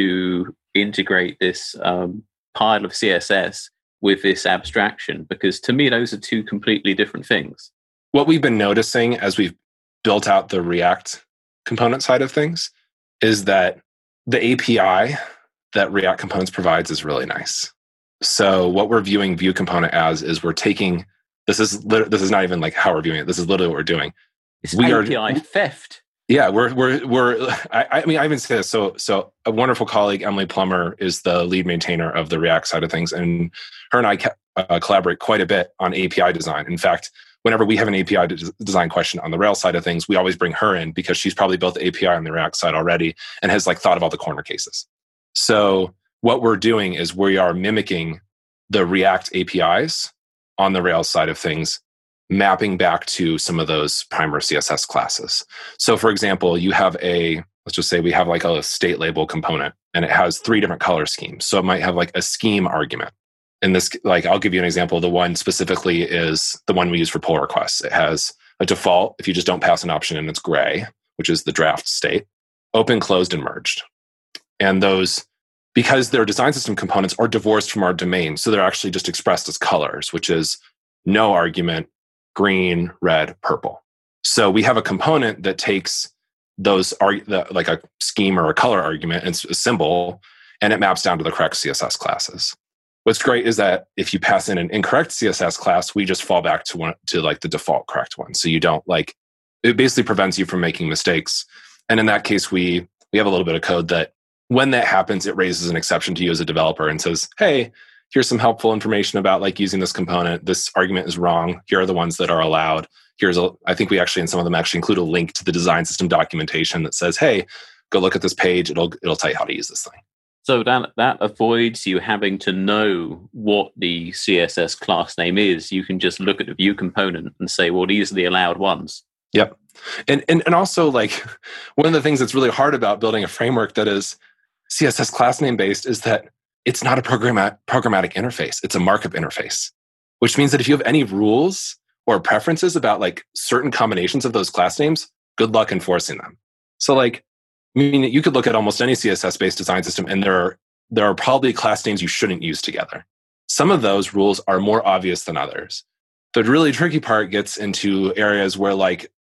to integrate this um, pile of C S S with this abstraction? Because to me, those are two completely different things. What we've been noticing as we've built out the React component side of things is that the A P I that React Components provides is really nice. So what we're viewing Vue Component as is we're taking, this is lit- this is not even like how we're viewing it. This is literally what we're doing. It's We are- A P I theft. Yeah, we're we're we're. I, I mean, I even say this. So so a wonderful colleague, Emily Plummer, is the lead maintainer of the React side of things, and her and I ca- uh, collaborate quite a bit on A P I design. In fact, whenever we have an A P I de- design question on the Rails side of things, we always bring her in because she's probably built the A P I on the React side already and has like thought of all the corner cases. So what we're doing is we are mimicking the React A P Is on the Rails side of things, mapping back to some of those Primer C S S classes. So for example, you have a, let's just say we have like a state label component and it has three different color schemes. So it might have like a scheme argument. And this, like, I'll give you an example. The one specifically is the one we use for pull requests. It has a default, if you just don't pass an option, and it's gray, which is the draft state, open, closed, and merged. And those, because their design system components are divorced from our domain, so they're actually just expressed as colors, which is no argument, green, red, purple. So we have a component that takes those, arg- the, like a scheme or a color argument, and it's a symbol, and it maps down to the correct C S S classes. What's great is that if you pass in an incorrect C S S class, we just fall back to one to like the default correct one. So you don't like, it basically prevents you from making mistakes. And in that case, we we have a little bit of code that when that happens, it raises an exception to you as a developer and says, hey, here's some helpful information about like using this component. This argument is wrong. Here are the ones that are allowed. Here's a, I think we actually, in some of them actually include a link to the design system documentation that says, hey, go look at this page. It'll, it'll tell you how to use this thing. So that that avoids you having to know what the C S S class name is. You can just look at the Vue component and say, well, these are the allowed ones. Yep. And, and, and also like one of the things that's really hard about building a framework that is C S S class name based is that it's not a programmatic, programmatic interface. It's a markup interface, which means that if you have any rules or preferences about like certain combinations of those class names, good luck enforcing them. So like, I mean, you could look at almost any C S S-based design system, and there are there are probably class names you shouldn't use together. Some of those rules are more obvious than others. The really tricky part gets into areas where, like,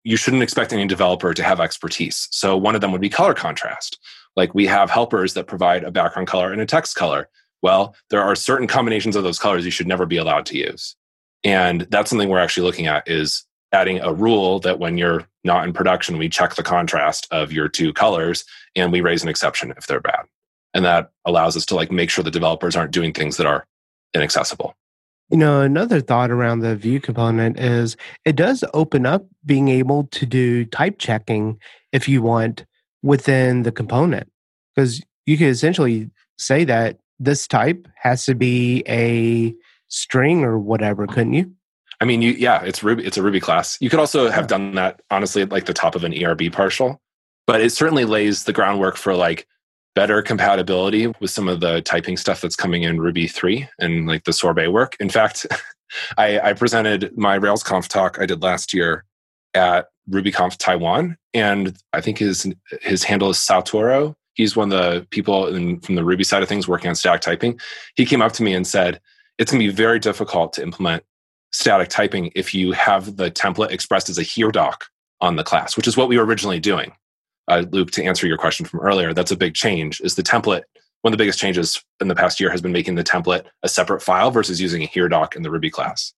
you shouldn't expect any developer to have expertise. So one of them would be color contrast. Like we have helpers that provide a background color and a text color. Well, there are certain combinations of those colors you should never be allowed to use. And that's something we're actually looking at, is adding a rule that when you're not in production, we check the contrast of your two colors and we raise an exception if they're bad. And that allows us to like make sure the developers aren't doing things that are inaccessible. You know, another thought around the Vue component is it does open up being able to do type checking if you want within the component. Because you could essentially say that this type has to be a string or whatever, couldn't you? I mean, you, yeah, it's Ruby. It's a Ruby class. You could also have done that, honestly, at like the top of an E R B partial. But it certainly lays the groundwork for like better compatibility with some of the typing stuff that's coming in Ruby three and like the sorbet work. In fact, I, I presented my RailsConf talk I did last year at RubyConf Taiwan, and I think his his handle is Satoru. He's one of the people in, from the Ruby side of things working on static typing. He came up to me and said, it's going to be very difficult to implement static typing if you have the template expressed as a here doc on the class, which is what we were originally doing. Uh, Luke, to answer your question from earlier, that's a big change, is the template. One of the biggest changes in the past year has been making the template a separate file versus using a here doc in the Ruby class.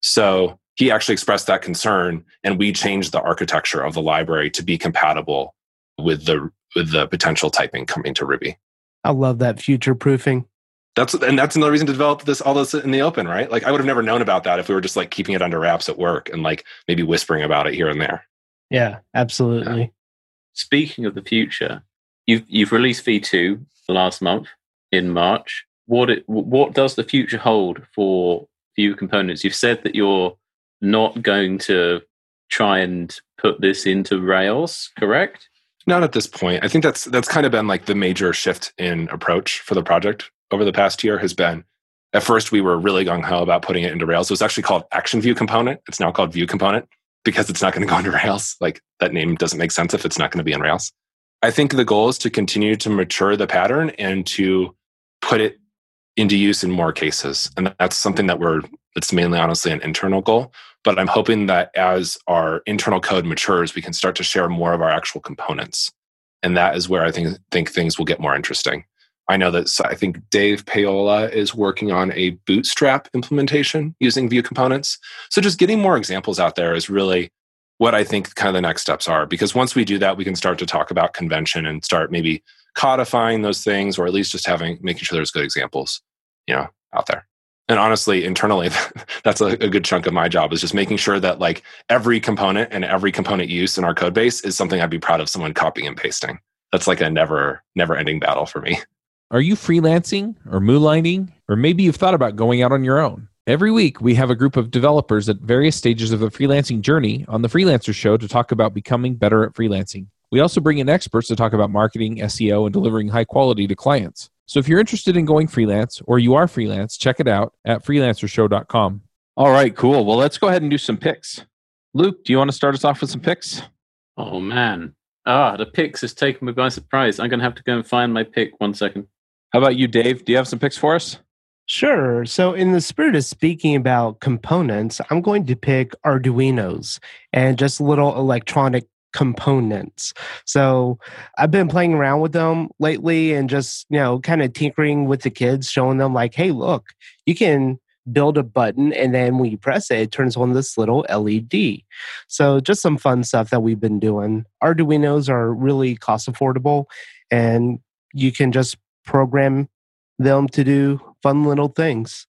So he actually expressed that concern, and we changed the architecture of the library to be compatible with the with the potential typing coming to Ruby. I love that future proofing. That's and that's another reason to develop this all this in the open, right? Like I would have never known about that if we were just like keeping it under wraps at work and like maybe whispering about it here and there. Yeah, absolutely. Yeah. Speaking of the future, you've you've released V two last month in March. What it, what does the future hold for Vue components? You've said that you're not going to try and put this into Rails, correct? Not at this point. I think that's that's kind of been like the major shift in approach for the project over the past year has been, at first we were really gung-ho about putting it into Rails. It was actually called Action Vue Component. It's now called Vue Component because it's not going to go into Rails. Like that name doesn't make sense if it's not going to be in Rails. I think the goal is to continue to mature the pattern and to put it into use in more cases. And that's something that we're, it's mainly honestly an internal goal. But I'm hoping that as our internal code matures, we can start to share more of our actual components. And that is where I think, think things will get more interesting. I know that I think Dave Paola is working on a Bootstrap implementation using Vue components. So just getting more examples out there is really what I think kind of the next steps are. Because once we do that, we can start to talk about convention and start maybe codifying those things, or at least just having making sure there's good examples, you know, out there. And honestly, internally, that's a, a good chunk of my job is just making sure that like every component and every component use in our code base is something I'd be proud of someone copying and pasting. That's like a never, never ending battle for me. Are you freelancing or moonlighting? Or maybe you've thought about going out on your own? Every week, we have a group of developers at various stages of the freelancing journey on the Freelancer Show to talk about becoming better at freelancing. We also bring in experts to talk about marketing, S E O, and delivering high quality to clients. So if you're interested in going freelance or you are freelance, check it out at freelancer show dot com. All right, cool. Well, let's go ahead and do some picks. Luke, do you want to start us off with some picks? Oh, man. Ah, the picks has taken me by surprise. I'm going to have to go and find my pick. One second. How about you, Dave? Do you have some picks for us? Sure. So in the spirit of speaking about components, I'm going to pick Arduinos and just little electronic components. So I've been playing around with them lately and just, you know, kind of tinkering with the kids, showing them like, hey, look, you can build a button and then when you press it, it turns on this little L E D. So just some fun stuff that we've been doing. Arduinos are really cost affordable and you can just program them to do fun little things.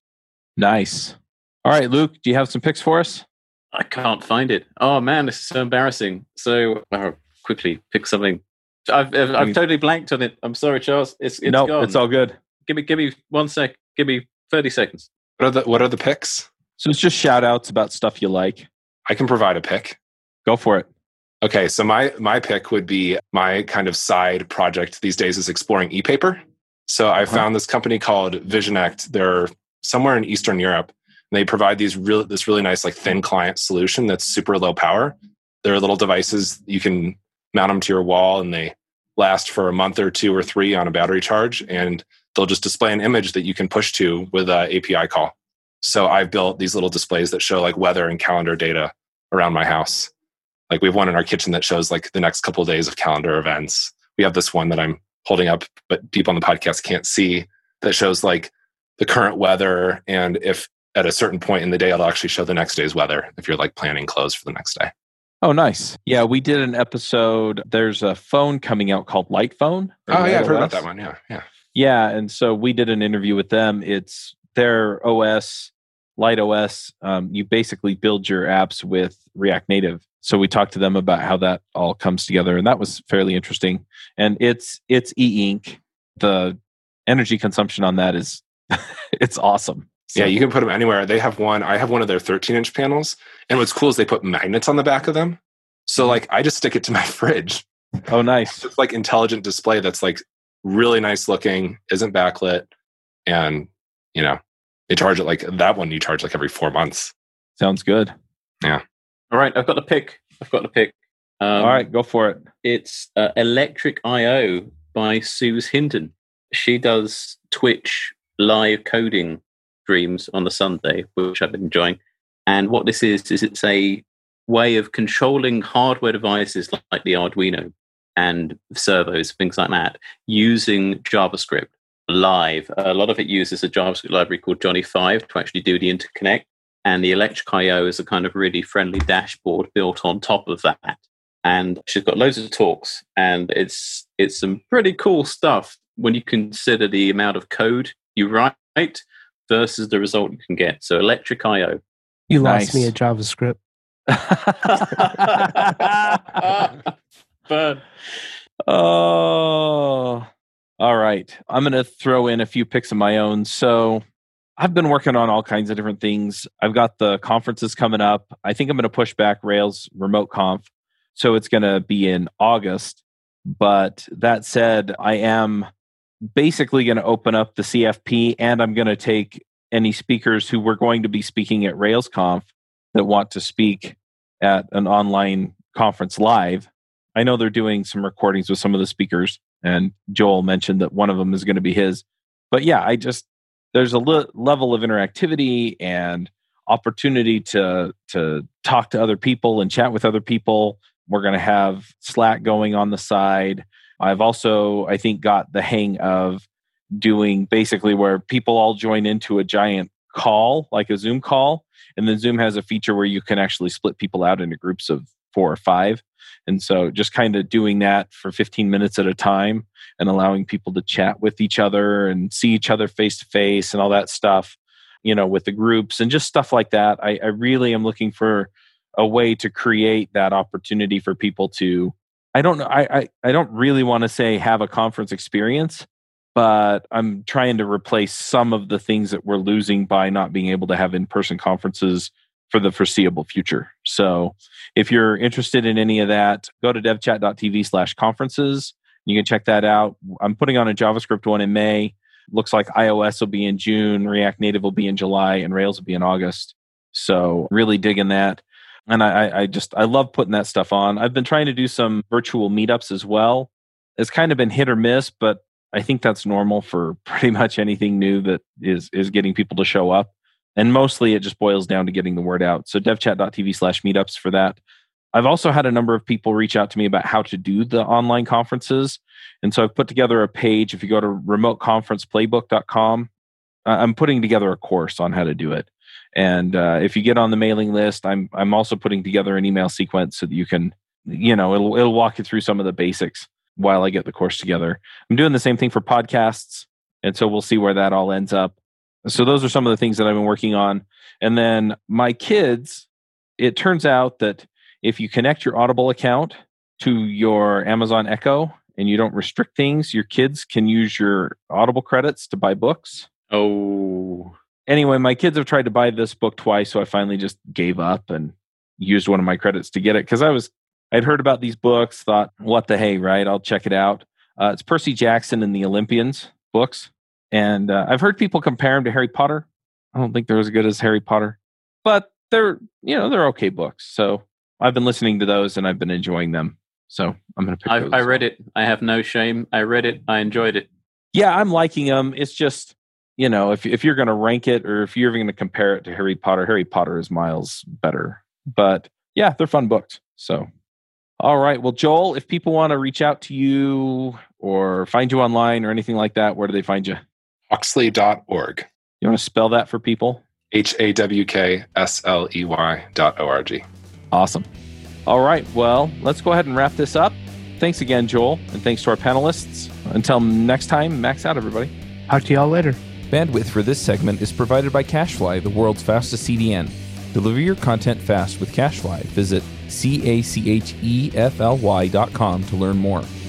Nice. All right, Luke, do you have some picks for us? I can't find it. Oh man, this is so embarrassing. So oh, quickly pick something. I've I've, I've totally blanked on it. I'm sorry, Charles. It's it's no, gone. It's all good. Give me give me one sec. Give me thirty seconds. What are the What are the picks? So it's just shout outs about stuff you like. I can provide a pick. Go for it. Okay, so my my pick would be my kind of side project these days is exploring ePaper. So I found this company called VisionAct. They're somewhere in Eastern Europe. And they provide these real, this really nice like thin client solution that's super low power. They're little devices. You can mount them to your wall and they last for a month or two or three on a battery charge. And they'll just display an image that you can push to with an A P I call. So I've built these little displays that show like weather and calendar data around my house. Like we have one in our kitchen that shows like the next couple of days of calendar events. We have this one that I'm holding up, but people on the podcast can't see, that shows like the current weather. And if at a certain point in the day, it'll actually show the next day's weather if you're like planning clothes for the next day. Oh, nice. Yeah, we did an episode. There's a phone coming out called Light Phone. Oh, yeah, I've heard about that one. Yeah, yeah. Yeah, and so we did an interview with them. It's their O S, Light O S. Um, you basically build your apps with React Native. So we talked to them about how that all comes together, and that was fairly interesting. And it's it's e-ink. The energy consumption on that is it's awesome. So, yeah, you can put them anywhere. They have one. I have one of their thirteen inch panels, and what's cool is they put magnets on the back of them. So like I just stick it to my fridge. Oh, nice. It's like intelligent display that's like really nice looking, isn't backlit, and you know they charge it like that one. You charge like every four months. Sounds good. Yeah. All right, I've got the pick. I've got the pick. Um, All right, go for it. It's uh, Electric I O by Suze Hinton. She does Twitch live coding streams on the Sunday, which I've been enjoying. And what this is, is it's a way of controlling hardware devices like the Arduino and servos, things like that, using JavaScript live. A lot of it uses a JavaScript library called Johnny five to actually do the interconnect. And the Electric I O is a kind of really friendly dashboard built on top of that. And she's got loads of talks, and it's it's some pretty cool stuff when you consider the amount of code you write versus the result you can get. So Electric I O. You Nice. lost me at JavaScript. Burn. Oh, all right. I'm going to throw in a few picks of my own. So I've been working on all kinds of different things. I've got the conferences coming up. I think I'm going to push back Rails Remote Conf. So it's going to be in August. But that said, I am basically going to open up the C F P, and I'm going to take any speakers who were going to be speaking at RailsConf that want to speak at an online conference live. I know they're doing some recordings with some of the speakers, and Joel mentioned that one of them is going to be his. But yeah, I just, there's a le- level of interactivity and opportunity to to talk to other people and chat with other people. We're going to have Slack going on the side. I've also, I think, got the hang of doing basically where people all join into a giant call, like a Zoom call. And then Zoom has a feature where you can actually split people out into groups of four or five. And so just kind of doing that for fifteen minutes at a time and allowing people to chat with each other and see each other face to face and all that stuff, you know, with the groups and just stuff like that. I, I really am looking for a way to create that opportunity for people to, I don't know, I, I, I don't really want to say have a conference experience, but I'm trying to replace some of the things that we're losing by not being able to have in-person conferences for the foreseeable future. So if you're interested in any of that, go to devchat.tv slash conferences. You can check that out. I'm putting on a JavaScript one in May. Looks like iOS will be in June, React Native will be in July, and Rails will be in August. So really digging that. And I, I just, I love putting that stuff on. I've been trying to do some virtual meetups as well. It's kind of been hit or miss, but I think that's normal for pretty much anything new that is is getting people to show up. And mostly it just boils down to getting the word out. So devchat.tv slash meetups for that. I've also had a number of people reach out to me about how to do the online conferences. And so I've put together a page. If you go to remote conference playbook dot com, I'm putting together a course on how to do it. And uh, if you get on the mailing list, I'm I'm also putting together an email sequence so that you can, you know, it'll it'll walk you through some of the basics while I get the course together. I'm doing the same thing for podcasts. And so we'll see where that all ends up. So those are some of the things that I've been working on. And then my kids, it turns out that if you connect your Audible account to your Amazon Echo and you don't restrict things, your kids can use your Audible credits to buy books. Oh. Anyway, my kids have tried to buy this book twice, so I finally just gave up and used one of my credits to get it because I was, I'd heard about these books, thought, what the hey, right? I'll check it out. Uh, it's Percy Jackson and the Olympians books. And uh, I've heard people compare them to Harry Potter. I don't think they're as good as Harry Potter, but they're, you know, they're okay books. So I've been listening to those and I've been enjoying them. So I'm going to pick I, those. I read it. I have no shame. I read it. I enjoyed it. Yeah, I'm liking them. It's just, you know, if if you're going to rank it or if you're going to compare it to Harry Potter, Harry Potter is miles better. But yeah, they're fun books. So, all right. Well, Joel, if people want to reach out to you or find you online or anything like that, where do they find you? Hawksley dot org. You want to spell that for people? H A W K S L E Y dot O R G. Awesome. All right. Well, let's go ahead and wrap this up. Thanks again, Joel, and thanks to our panelists. Until next time, max out, everybody. Talk to y'all later. Bandwidth for this segment is provided by CacheFly, the world's fastest C D N. Deliver your content fast with CacheFly. Visit C A C H E F L Y dot com to learn more.